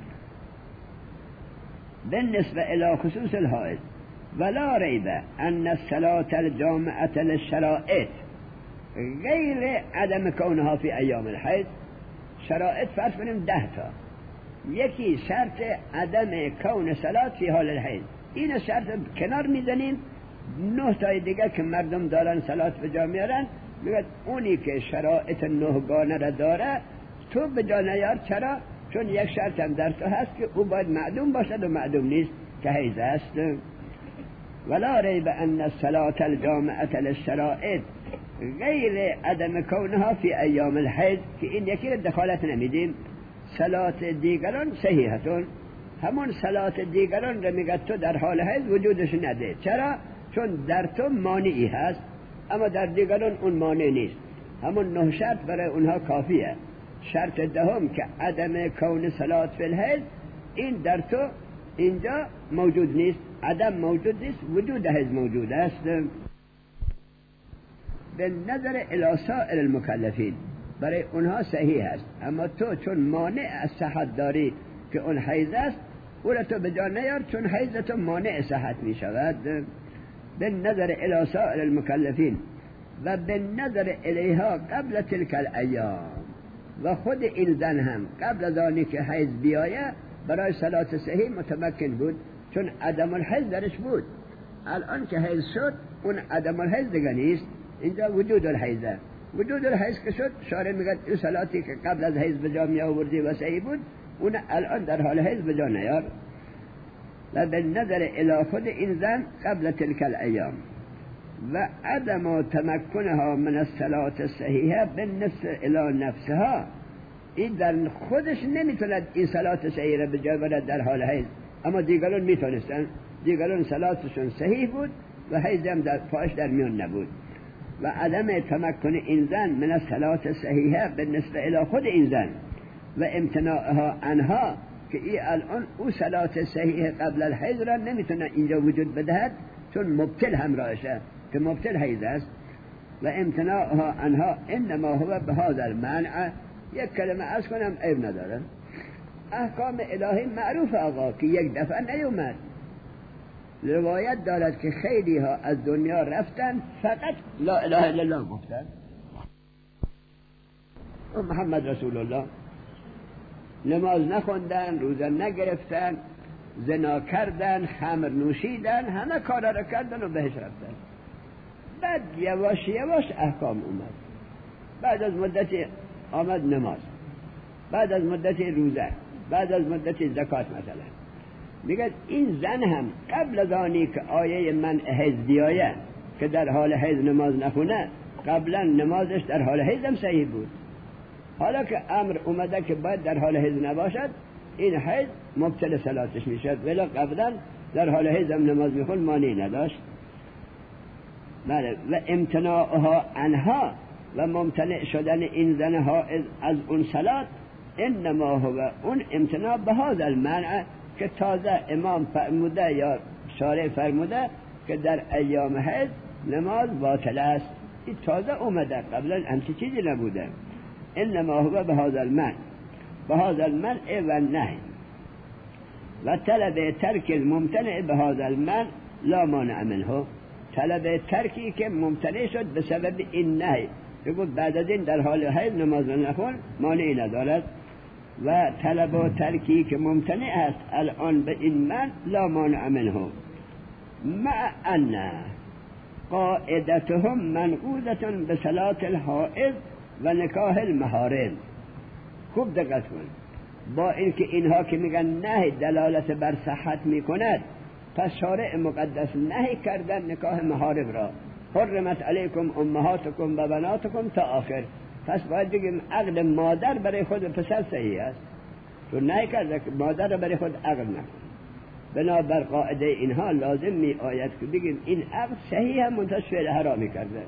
بالنسبه الى خصوص الحائض ولا ریب ان الصلاة الجامعة للشرائط غیر عدم کونها فی ایام الحیض. شرائط فرض کنیم 10 تا. یکی شرط عدم کون صلات فی حال الحیض، این شرط کنار میزنیم. 9 تای دیگه که مردم دارن صلات به جا میارن، میگه اونی که شرائط 9 گانه را داره تو به جا نیار. چرا؟ چون یک شرط هم در تو هست که او باید معدوم باشد و معدوم نیست که حیض است. ولا ریب ان الصلاة الجامعة للشرائط غیر عدم کونها فی ایام الحیض، که این یکی را دخالت نمیدیم. صلات دیگران صحیحتون، همون صلات دیگران را میگه تو در حال حیض وجودش نده. چرا؟ چون در تو مانعی هست اما در دیگران اون مانع نیست. همون 9 شرط برای اونها کافیه. شرط دهم که عدم کون صلات فی الحیض، این در تو اینجا موجود نیست، عدم موجود نیست، وجود حیض موجود است. به نظر الی سائر المکلفین برای اونها صحیح است، اما تو چون مانع از صحت داری که اون حیض است، او را تو به جا نیار، چون حیض تو مانع صحت می شود. به نظر الی سائر المکلفین و به نظر الیها قبل تلک الایام، و خود این زن هم قبل از آنی که حیض بیایه برای صلات صحیح متمکن بود، چون عدم الحیض درش بود. الان که حیض شد اون عدم الحیض دیگه نیست، اینجا وجود الحیضه. وجود الحیض که شد، شارع میگه این صلاتی که قبل از حیض به جا می آوردی و صحیح بود، اون الان در حال حیض به جا نیار. و به نظر الی خود این زن قبل تلک الایام و عدم تمکنها من الصلاة الصحیحه بالنسبه الی نفسها، این در خودش نمیتوند این صلات صحیح را به جا برد در حال حیض، اما دیگران میتونستن. دیگران صلاتشون صحیح بود و حیض هم در پاش در میون نبود. و عدم تمکن این زن من الصلاة صحیحه بالنسبه الی خود این زن و امتناعها عنها، که ای الان او صلات صحیح قبل الحیض را نمیتونه اینجا وجود بدهد، چون مبتل همراهشه که مبتل حیض است. و امتناعها عنها انما هو بهذا المنع. یک کلمه از کنم عیب نداره، احکام الهی معروف آقا که یک دفعه نیومد. روایت دارد که خیلی ها از دنیا رفتن فقط لا اله الا الله گفتن و محمد رسول الله، نماز نخوندن، روزه نگرفتن، زنا کردن، خمر نوشیدن، همه کارا را کردن و بهش رفتن. بعد یواش یواش احکام اومد. بعد از مدتی آمد نماز، بعد از مدتی روزه، بعد از مدتی زکات. مثلا میگه این زن هم قبل از آنی که آیه من حیض بیایه که در حال حیض نماز نخونه، قبلا نمازش در حال حیض هم صحیح بود. حالا که امر اومده که باید در حال حیض نباشد، این حیض مبتل صلاتش میشد، ولی قبلا در حال حیض هم نماز میخون مانعی نداشت. بله. و امتناعها عنها و ممتنع شدن این زن حائض از اون صلات انما هو اون امتناع به هذا المنع، که تازه امام فرموده یا شارع فرموده که در ایام حیض نماز باطل است. این تازه اومده، قبلا همچی چیزی نبوده. انما هو به هذا المنع، به هذا المنع و نهی و طلب ترک الممتنع به هذا المنع لا مانع منه. طلب ترکی که ممتنع شد به سبب این نهی، بگو بعد از این در حال حیض نماز نخون، مانعی ندارد. و طلب و ترکی که ممتنع است الان به این من لا مانع منه، مع ان قاعدتهم منقوضة به صلاة الحائض و نکاح المحارم. خوب دقت کن، با اینکه اینها که میگن نهی دلالت بر صحت میکند، پس شارع مقدس نهی کردن نکاح محارم را، حرمت علیکم امهاتکم و بناتکم تا آخر. پس باید بگیم عقد مادر برای خود پسر صحیح است، تو نهی کرده که مادر را برای خود عقد نکن. بنابر قاعده اینها لازم می آید که بگیم این عقد صحیح هم منتش فعل حرامی کرده،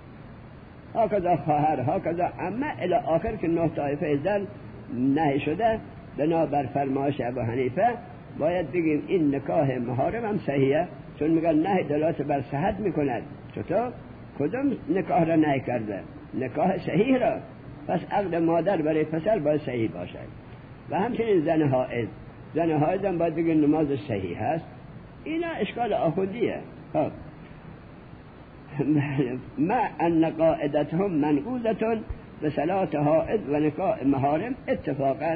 هاکذا خواهر، هاکذا عمه الی آخر که 9 طایفه زن نهی شده. بنابر فرمایش ابو حنیفه باید بگیم این نکاح محارم هم صحیحه، چون میگن نهی دلالت بر صحت میکند. چطور؟ کدوم نکاح را نهی کرده؟ نکاح صحیح را. پس عقد مادر برای پسر باید صحیح باشد. و همچنین زن حائض، زن حائض هم باید بگیم نمازش صحیح هست. اینا اشکال آخوندیه. خب مع ان قاعدتهم منقوضة به صلاة حائض و نکاح محارم اتفاقا.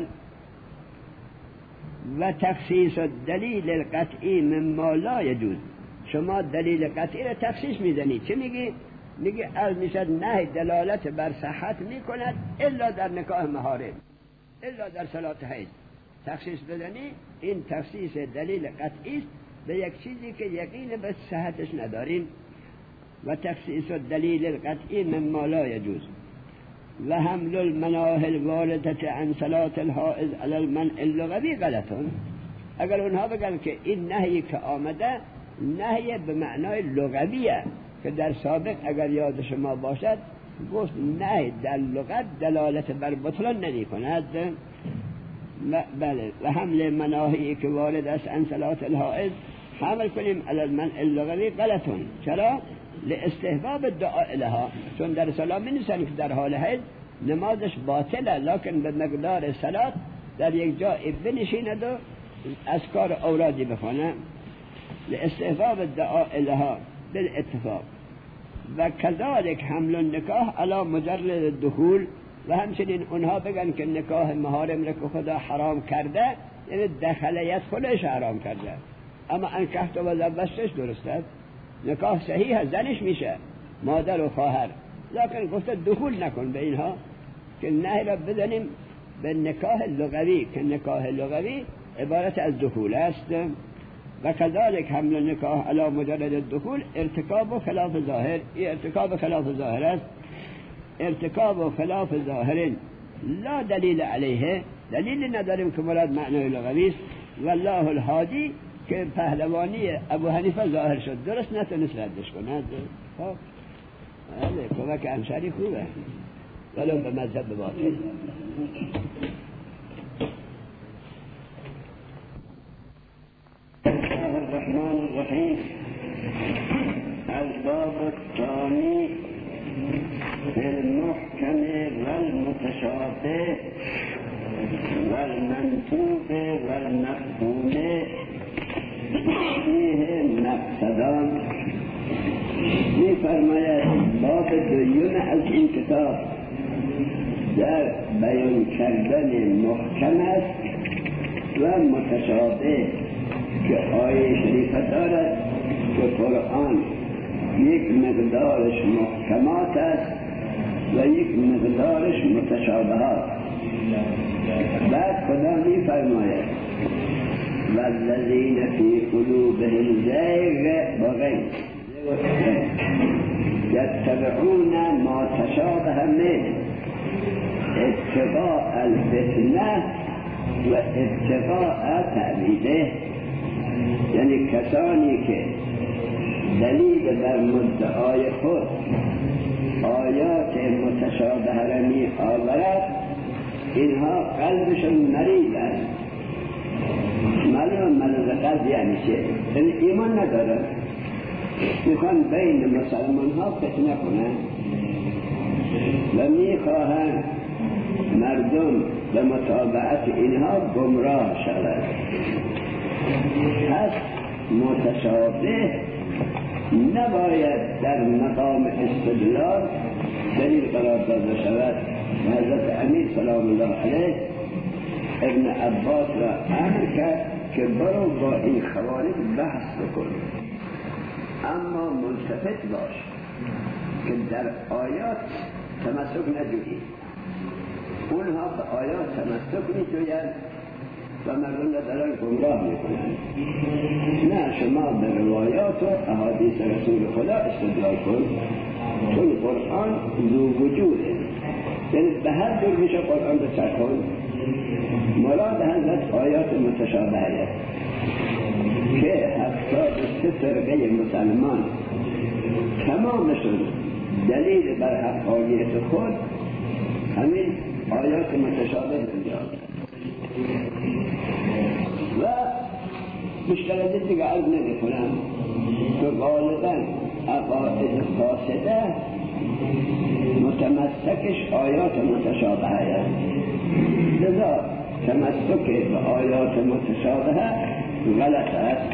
و تخصیص دلیل القطعی مما لا یجوز. شما دلیل قطعی را تخصیص میزنی، چه میگی؟ میگی از میشد نه دلالت بر صحت میکند الا در نکاح محارم، الا در صلات حیض. تخصیص بزنی، این تخصیص دلیل قطعی است به یک چیزی که یقین به صحتش نداریم. و تخصیص دلیل القطعی مما لا یجوز. و حمل المناهی الواردة عن صلاة الحائض علی المنع اللغوی غلطون. اگر اونها بگن که این نهی که آمده نهی به معنای لغویه، که در سابق اگر یاد شما باشد گفت نهی در لغت دلالت بر بطلان نمی کند. بله. و حمل مناهی که وارد است عن صلاة الحائض حمل کنیم علی المنع اللغوی غلطون. چرا؟ لاستحباب الدعاء لها، چون در صلاة می نیستن که در حال حیض نمازش باطله، لکن به مقدار صلاة در یک جای بنشیند و اذکار اورادی بخوانم لاستحباب الدعاء لها بالاتفاق و کذالک حمل النکاح علی مجرد الدخول و همچنین اونها بگن که نکاح محارم را که خدا حرام کرده یعنی دخلیت خودش حرام کرده، اما انکحت و زوجتش درست است، نکاح صحیح است، زنش میشه مادر و خواهر، لکن گفته دخول نکن به اینها که نه را بزنیم به نکاح لغوی که نکاح لغوی عبارت از دخول است. و کذالک حمل النکاح علی مجرد الدخول ارتکاب و خلاف ظاهر، این ارتکاب خلاف ظاهر است، ارتکاب و خلاف ظاهر لا دلیل علیه، دلیل نداریم که مراد معنای لغوی است. والله الهادی که پهلوانی ابو حنیفه ظاهر شد، درست نتونست ردش کند. خب بله کمک انصاری خوبه ولو به مذهب باطل. الرحمن الرحیم. الباب الثانی فی المحکم والمتشابه والمنطوق والمفهوم فیه مقصدان. می فرماید باب دوم از این کتاب در بیان کردن محکم است و متشابه که آیه شریفه دارد که قرآن یک مقدارش محکمات است و یک مقدارش متشابهات. بعد خدا می فرماید والذین فی قلوبهم زیغ و غی یتبعون ما تشابه منه ابتغاء الفتنه و ابتغاء تأویله، یعنی کسانی که دلیل بر مدعای خود آیات متشابه را می آورد، اینها قلبشون مریض است. معلوم مرض قلب یعنی چه؟ یعنی ایمان ندارد، میخوان بین مسلمان ها فتنه کنند و میخواهند مردم به متابعت اینها گمراه شود. پس متشابه نباید در مقام استدلال دلیل قرار داده شود. حضرت امیر سلام الله علیه ابن عباس را امر کرد که برو با این خوارج بحث بکن، اما ملتفت باش که در آیات تمسک نجویی. اونها به آیات تمسک میجویند و مردم را دارن گمراه میکنند. نه، شما به روایات و احادیث رسول خدا استدلال کن، چون قرآن ذو وجوده، یعنی به هر جور میشه قرآن رو چک کن. مراد حضرت آیات متشابه است که 73 فرقه مسلمان تمامشون دلیل بر حقانیت خود همین آیات متشابه انجام و بیشتر از این دیگه عرض نمی کنم که غالبا عقاید فاسده متمسکش آیات متشابه است. لذا تمسک به آیات متشابه غلط است.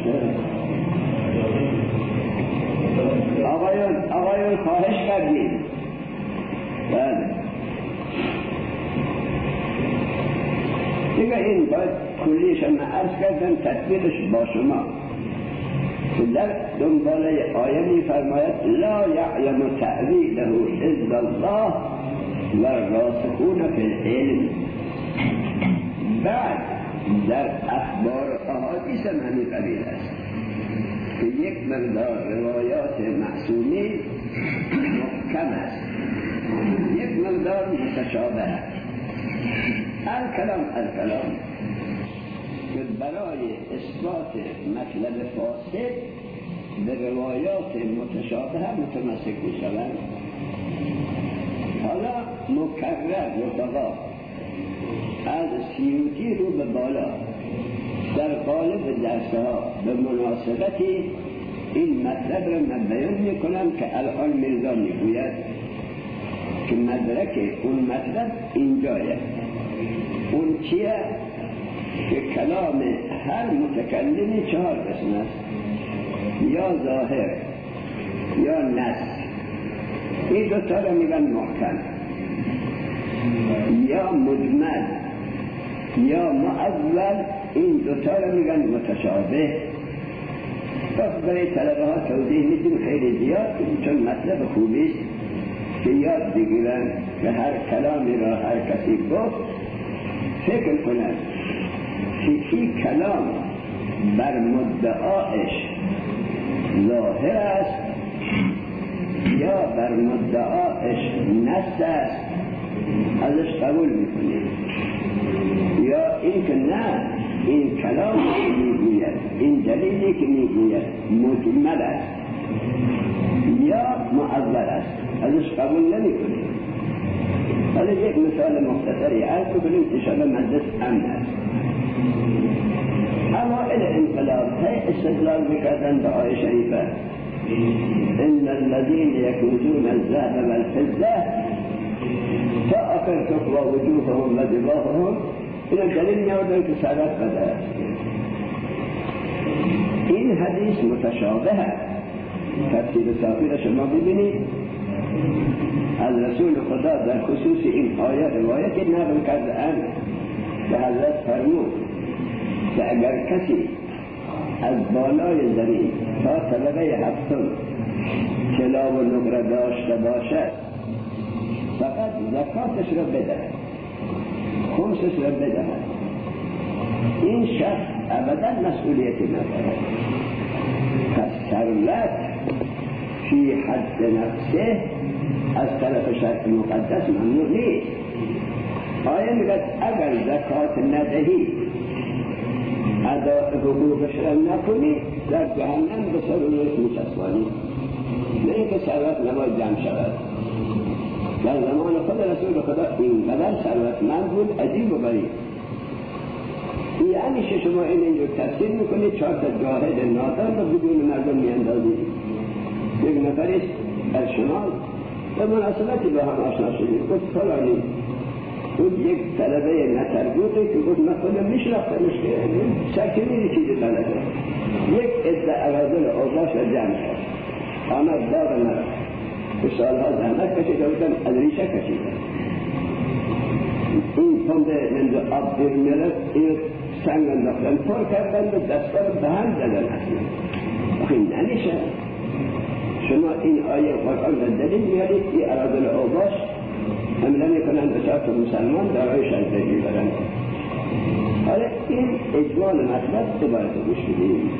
آقایون خواهش کردیم. بله دیگه این باید کلیش من عرض کردم، تطبیقش با شما که در دنباله آیه می فرماید لا یعلم تأویله الا الله و الراسخون فی العلم. بعد در اخبار و احادیث همین قبیل است که یک مقدار روایات معصومی محکم است، یک مقدار متشابه است. الکلام که برای اثبات مطلب فاسد به روایات متشابه متمسک می شوند. حالا مکرر مطلقا از سیوطی رو به بالا در قالب درسها به مناسبتی این مطلب را من بیان می کنم که الان میرزا می گوید که مدرک اون مطلب اینجایه. اون چیه؟ که کلام هر متکلمی 4 قسم است، یا ظاهر یا نص، این 2 تا را میگن محکم، یا مجمل یا معول، این 2 تا را میگن متشابه. پس برای طلبه ها توضیح میدیم خیلی زیاد، چون مطلب خوبی است که یاد بگیرن که هر کلامی را هر کسی گفت فکر کنند که این کلام بر مدعاش ظاهر است یا بر مدعاش نص است، ازش قبول میکنید، یا این که نه، این کلام که میگوید، این دلیلی که میگوید مجمل است یا معول است، ازش قبول نمیکنید. حالا یک مثال مختصری عرض کنیم که شما مجلس امن است. اوائل انقلاب استدلال میکردن به آیه شریفه ان الذين يكنزون الذهب والفضه تا آخر تقوى وجوههم و جباههم، این دلیل میآوردن که ثروت بده است. این حدیث متشابه است. تفسیر صافی را شما ببینید، از رسول خدا در خصوص این آیه روایت نقل کرده‌اند که حضرت فرمود که اگر کسی از بالای زمین تا طبقه 7 کلاب و نقره داشته باشد فقط زکاتش را بدهد، خمسش را بدهد، این شخص ابدا مسئولیتی ندارد. پس ثروت فی حد نفسه از طرف شرع مقدس ممنوع نیست. آیه میگه اگر زکات ندهی، اداء حقوقش را نکنی، در جهنم به سر رویت میچسبانی. نه اینکه ثروت نباید جمع شود. در زمان خود رسول خدا اینقدر ثروتمند بود، عجیب و غریب. یعنی شما اینجور تفسیر میکنید 4 تا جاهد نادان و بدون مردم میاندازید. یک نفریست در شمال به مناسبتی با هم آشنا شدید، گفت فلانی بود یک طلبه نتربوطه که گفت من خودم میشناختمش که سکنی چیزی طلبه. یک عده اراذل اوضاش را جمع کرد، آمد داغ مرد به سالها زحمت کشیده بودن، از ریشه کشیده. این پنده منذ آب دیر میرد، این سنگ انداختن پر کردن و دستا رو به هم زدن. آخه نمیشه. شما این آیه قرآن را دلیل میارید این اراذل اوضاش حمله میکنن به ساعت مسلمان دارای شرطگی برن. حالا این اجمال مطلب عبارت گوش بدیم.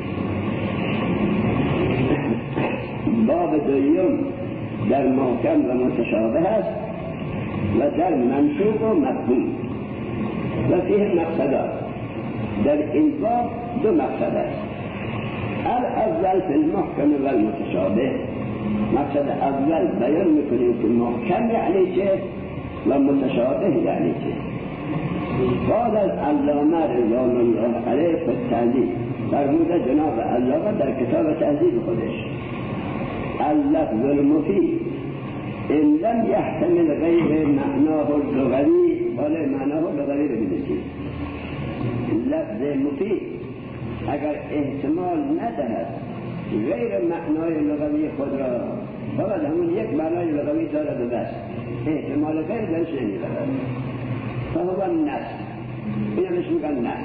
باب دویم در محکم و متشابه است و در منسوخ و مفهوم و فیه مقصدات. در این باب 2 مقصد است. الاول فی المحکم و المتشابه. مقصد اول بیان میکنیم که محکم یعنی چه و متشابه یعنی چه. قال از علامه رضوان الله علیه فی التهذیب، فرموده جناب علامه در کتاب تهذیب خودش، اللفظ المفید ان لم يحتمل غیر معناه اللغوی، حالا معناه لغوی رو بنویسید. لفظ مفید اگر احتمال ندهد غیر معنای لغوی خود را، فقط همون یک معنای لغوی دارد و بس، احتمال غیر درش نمی‌دهد، فهو النص. این همش میگن نص.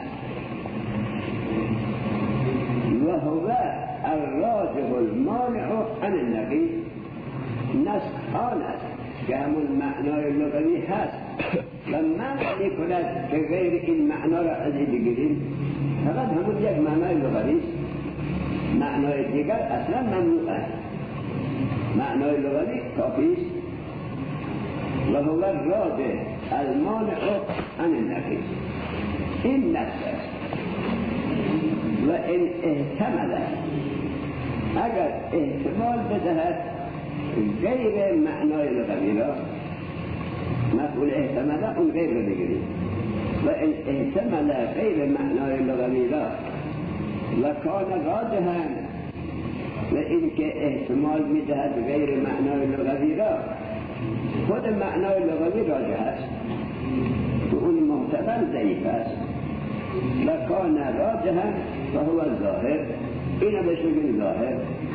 و هو الراجح المانع عن النقیض. نص آن است که همون معنای لغوی هست و منع می‌کند که غیر این معنا را از این بگیریم. فقط همون یک معنای لغوی است، معنای دیگر اصلا ممنوع است. معنای لغوی کافی است. و هو الراجح المانع عن النقیض. این نص است. و این احتمال اگر احتمال بدهد غیر معنای لغوی را، مفعول احتمال اون غیر رو بگیرید. و این احتمال غیر معنای لغوی را و کان راجحا، و این که احتمال میدهد غیر معنای لغوی را، خود معنای لغوی راجح است که اون محتمل ضعیف است. لکان راجحا فهو الظاهر، اینو بهش میگن ظاهر.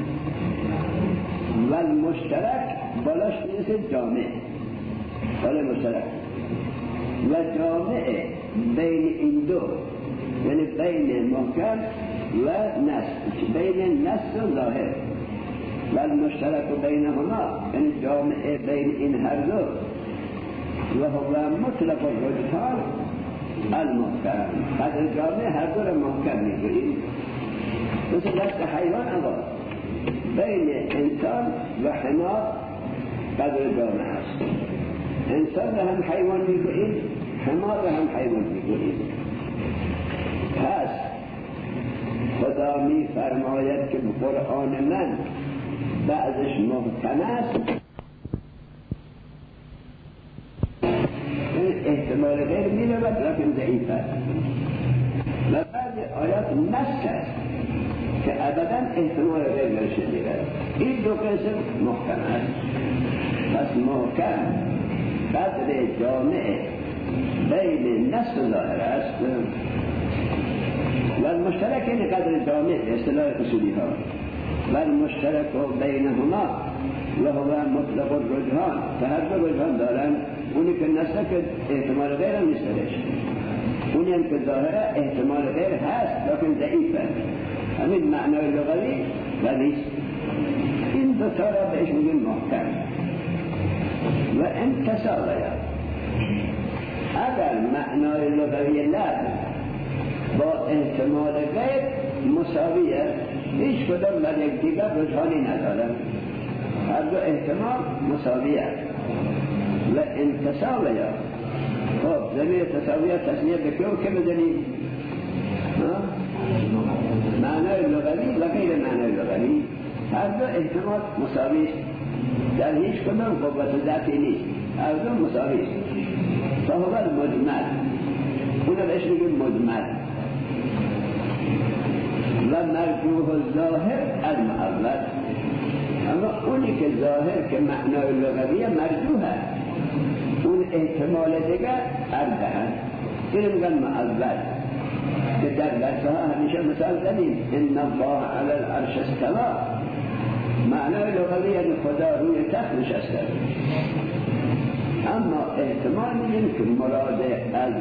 و المشترک بالاش میرسه جامع، بالا مشترک و جامع بین این دو، یعنی بین محکم و نص، بین نص و ظاهر. و المشترک بینهما، یعنی جامع بین این هر دو، و هو مطلق الرجحان المحکم. قدر جامع هر دو را محکم میگوییم. مثل دست حیوان اما بین انسان و حمار قدر جامع است. انسان را هم حیوان میگوییم، حمار را هم حیوان میگوییم. پس خدا میفرماید که قرآن من بعضش محکم است، احتمال غیر میرود لیکن ضعیف است. و بعض آیات نسک است که ابدا احتمال غیر نرشد میرود. این دو قسم محکم است. پس محکم قدر جامع بین نص و ظاهر است. و المشترک این قدر جامع اصطلاح اصولی ها. و المشترک بینهما و هو مطلق الرجحان، که هر دو رجحان دارن. اونی که نصه که احتمال غیر هم نیست درش، اونی هم که ظاهره احتمال غیر هست لیکن ضعیف است. همین معنای لغوی و نیست. این دو تا را بهش میگیم محکم. و انتصابه، اگر معنای لغوی لفظ با احتمال غیر مساویه، هیچ کدام بر یکدیگر رجحانی ندارن، هر دو احتمال مساویه. و انتصابه، خب زمین تساویه تصنیه بکیو که بزنیم معنای لغوی و غیر معنای لغوی، هر دو احتمال مساوی است. در هیچ کدام قوت ذاتی نیست، هر دو مساوی است. فهو المجمل، اونو بهش میگیم مجمل. و مرجوح الظاهر المعول، اما اونی که ظاهر که معنای لغویه مرجوح است، اون احتمال دیگر عرضه هست، اینو میگن معول. که در درسه ها همیشه مثال زدیم ان الله علی العرش استوى، معنای لغوی یعنی خدا روی تخت نشسته. اما احتمال میگیم که مراد از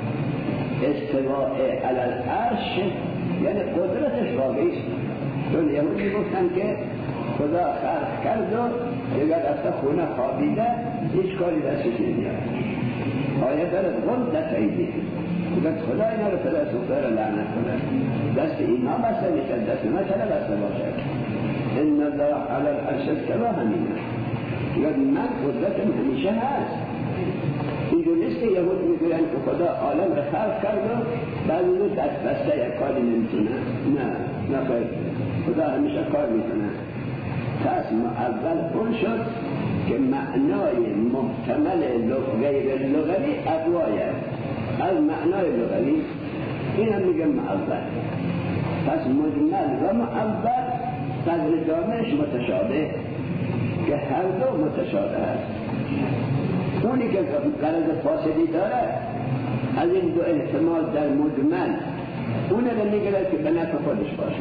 استواء علی العرش یعنی قدرتش واقعی است. چون یهودی گفتن که خدا خلق کرد و اگر اصلا خونه خوابیده هیچ کاری دستش نمیاد. آیه دارد غلط ایدی، بگه خدا اینا رو پدر سوخته را لعنت کنه، دست اینا بسته میشه، دست ما چرا بسته باشد؟ ان الله علی العرش استوى همینه. بگه من قدرتم همیشه هست. اینجور نیست که یهود میگوین که خدا عالم را خلق کرد و بعد اونو دست بسته یک کاری نمیتونه. نه خیر، خدا همیشه کار میکنه. پس اول اون شد که معنای محتمل غیر لغوی اقوای از معنای لغوی، این هم میگه معول. پس مجمل و معول قدر جامعش متشابه، که هر دو متشابه است. اونی که غرض فاسدی داره از این دو احتمال در مجمل اونه رو میگه که به نفع خودش باشه.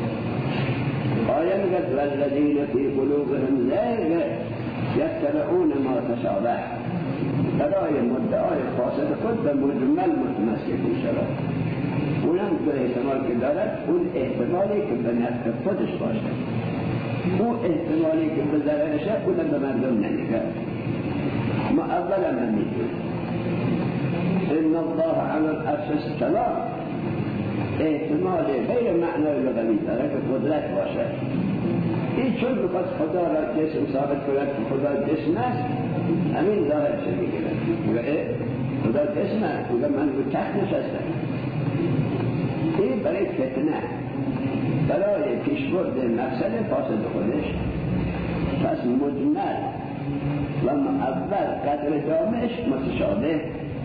آیه میگه والذین فی قلوبهم زیغ یتبعون ما تشابه، برای مدعای فاسد خود به مجمل متمسک میشود. اونم دو احتمال که دارد، اون احتمالی که به نفع خودش باشه، اون احتمالی که به ضررشه اونم به مردم نمیگه. ما اولا من میگویم ان الله علی العرش استوى، احتمال غیر معنای لغوی داره که قدرت باشه. این چون بخواد خدا را جسم ثابت کنند که خدا جسم است، همین ظاهر چه میگیره، میگه خدا جسم است، میگه من رو تخت نشستم. این برای فتنه، برای پیشبرد مقصد فاسد خودش. پس مجمل و معول قدر جامعش متشابه.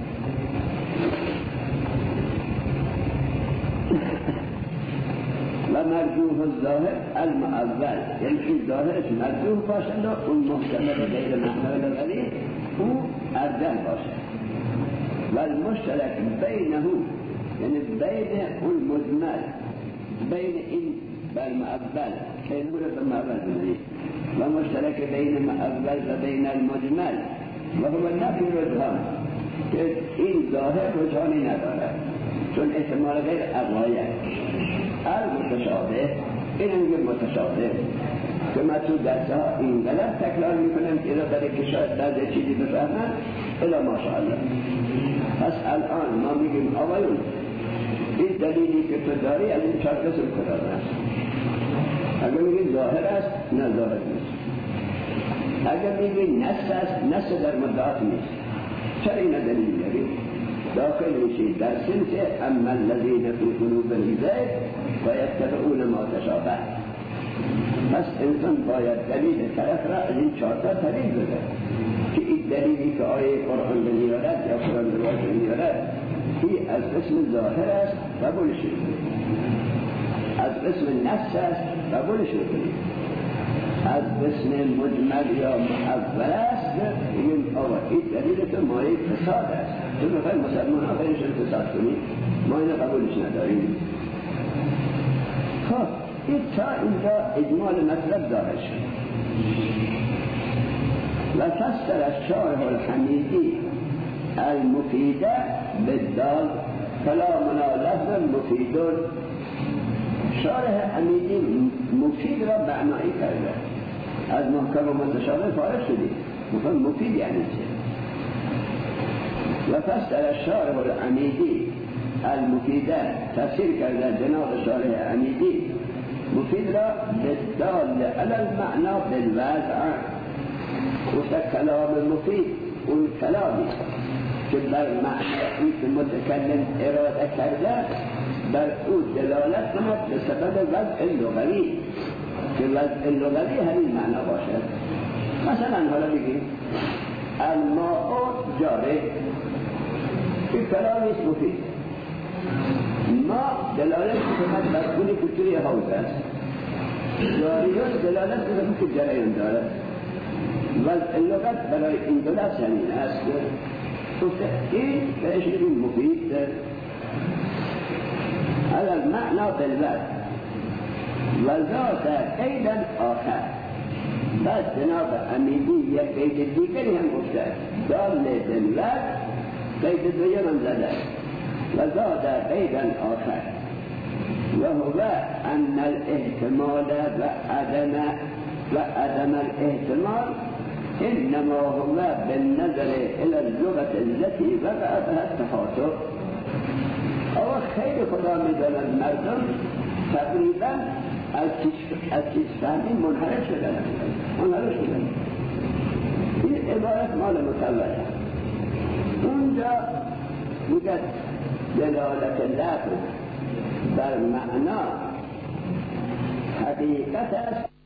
و مرجوح الظاهر المعول، یعنی این ظاهرش مرجوح باشد و اون محتمل غیر معنای لغوی او ارجح باشد. و المشترک بینه یعنی بین اون مجمل بین این بالمعول که این رو به معول بزنید و مشترک بین معول و بین المجمل و هو نفی رجحان که این ظاهر رجحانی ندارد چون احتمال غیر اقایه المتشابه این میگه متشابه که من تو درسه ها این غلط تکرار میکنم که را برای که شاید بعد چیزی بفهمن الا ماشاءالله. پس الان ما میگیم آقایون این دلیلی که تو داری از این 4 قسم کدام است؟ اگر میگی ظاهر است نه ظاهر نیست، اگر میگی نص است نص در مدعات نیست. چرا این دلیل میاری؟ داخل میشی در سنس اما الذین فی قلوبهم زیغ فیتبعون ما تشابه. پس انسان باید دلیل طرف را از این 4 تا دلیل بده که این دلیلی که آیه قرآن بمیارد یا قرآن روایت بمیارد این از قسم ظاهر است قبولش کنید، از قسم نص است قبولش کنید، از قسم مجمل یا محول است این آقا این دلیل تو مایه فساد است، تو بخوای مسلمان ها بینشون فساد کنید ما اینو قبولش نداریم. خب این تا اینجا اجمال مطلب ظاهر شد. و فسر الشارح الحمیدی المفیده بالدال کلامنا لفظ مفیدون. شارح حمیدی مفید را معنایی کرده، از محکم و متشابه فارغ شدید. مفید یعنی چه؟ و فسر الشارح الحمیدی المفیده تفسیر کرده جناب شارح حمیدی مفید را بالدال علی المعنا بالوضع. گفت کلام مفید اون کلامی که بر معنی که متکلم اراده کرده بر او دلالت کند به سبب وضع لغوی که وضع لغوی همین معنا باشد. مثلا حالا بگیم الماء جاری این کلامی است مفید. ما دلالت کند بر اونی که توی حوض است، جاریون دلالت کند که جریان دارد. وضع لغت برای این دو لفظ همین است. این بهش بگیم مفید على المعنى بالوضع و ذات قیدا آخر. بعد جناب حمیدی یک قید دیگری هم گفته دال بالوضع قید دویم هم زده و ذات قیدا آخر و هو ان الاحتمال و عدم الاحتمال انما هو بالنظر الى اللغة التي وقع بها التخاطب. اما خیلی خدا میدانند مردم تقریبا از چیز فهمی منحرف شدن. این عبارت مال متوجه اونجا میگه دلالت لفظ بر معنا حقیقت است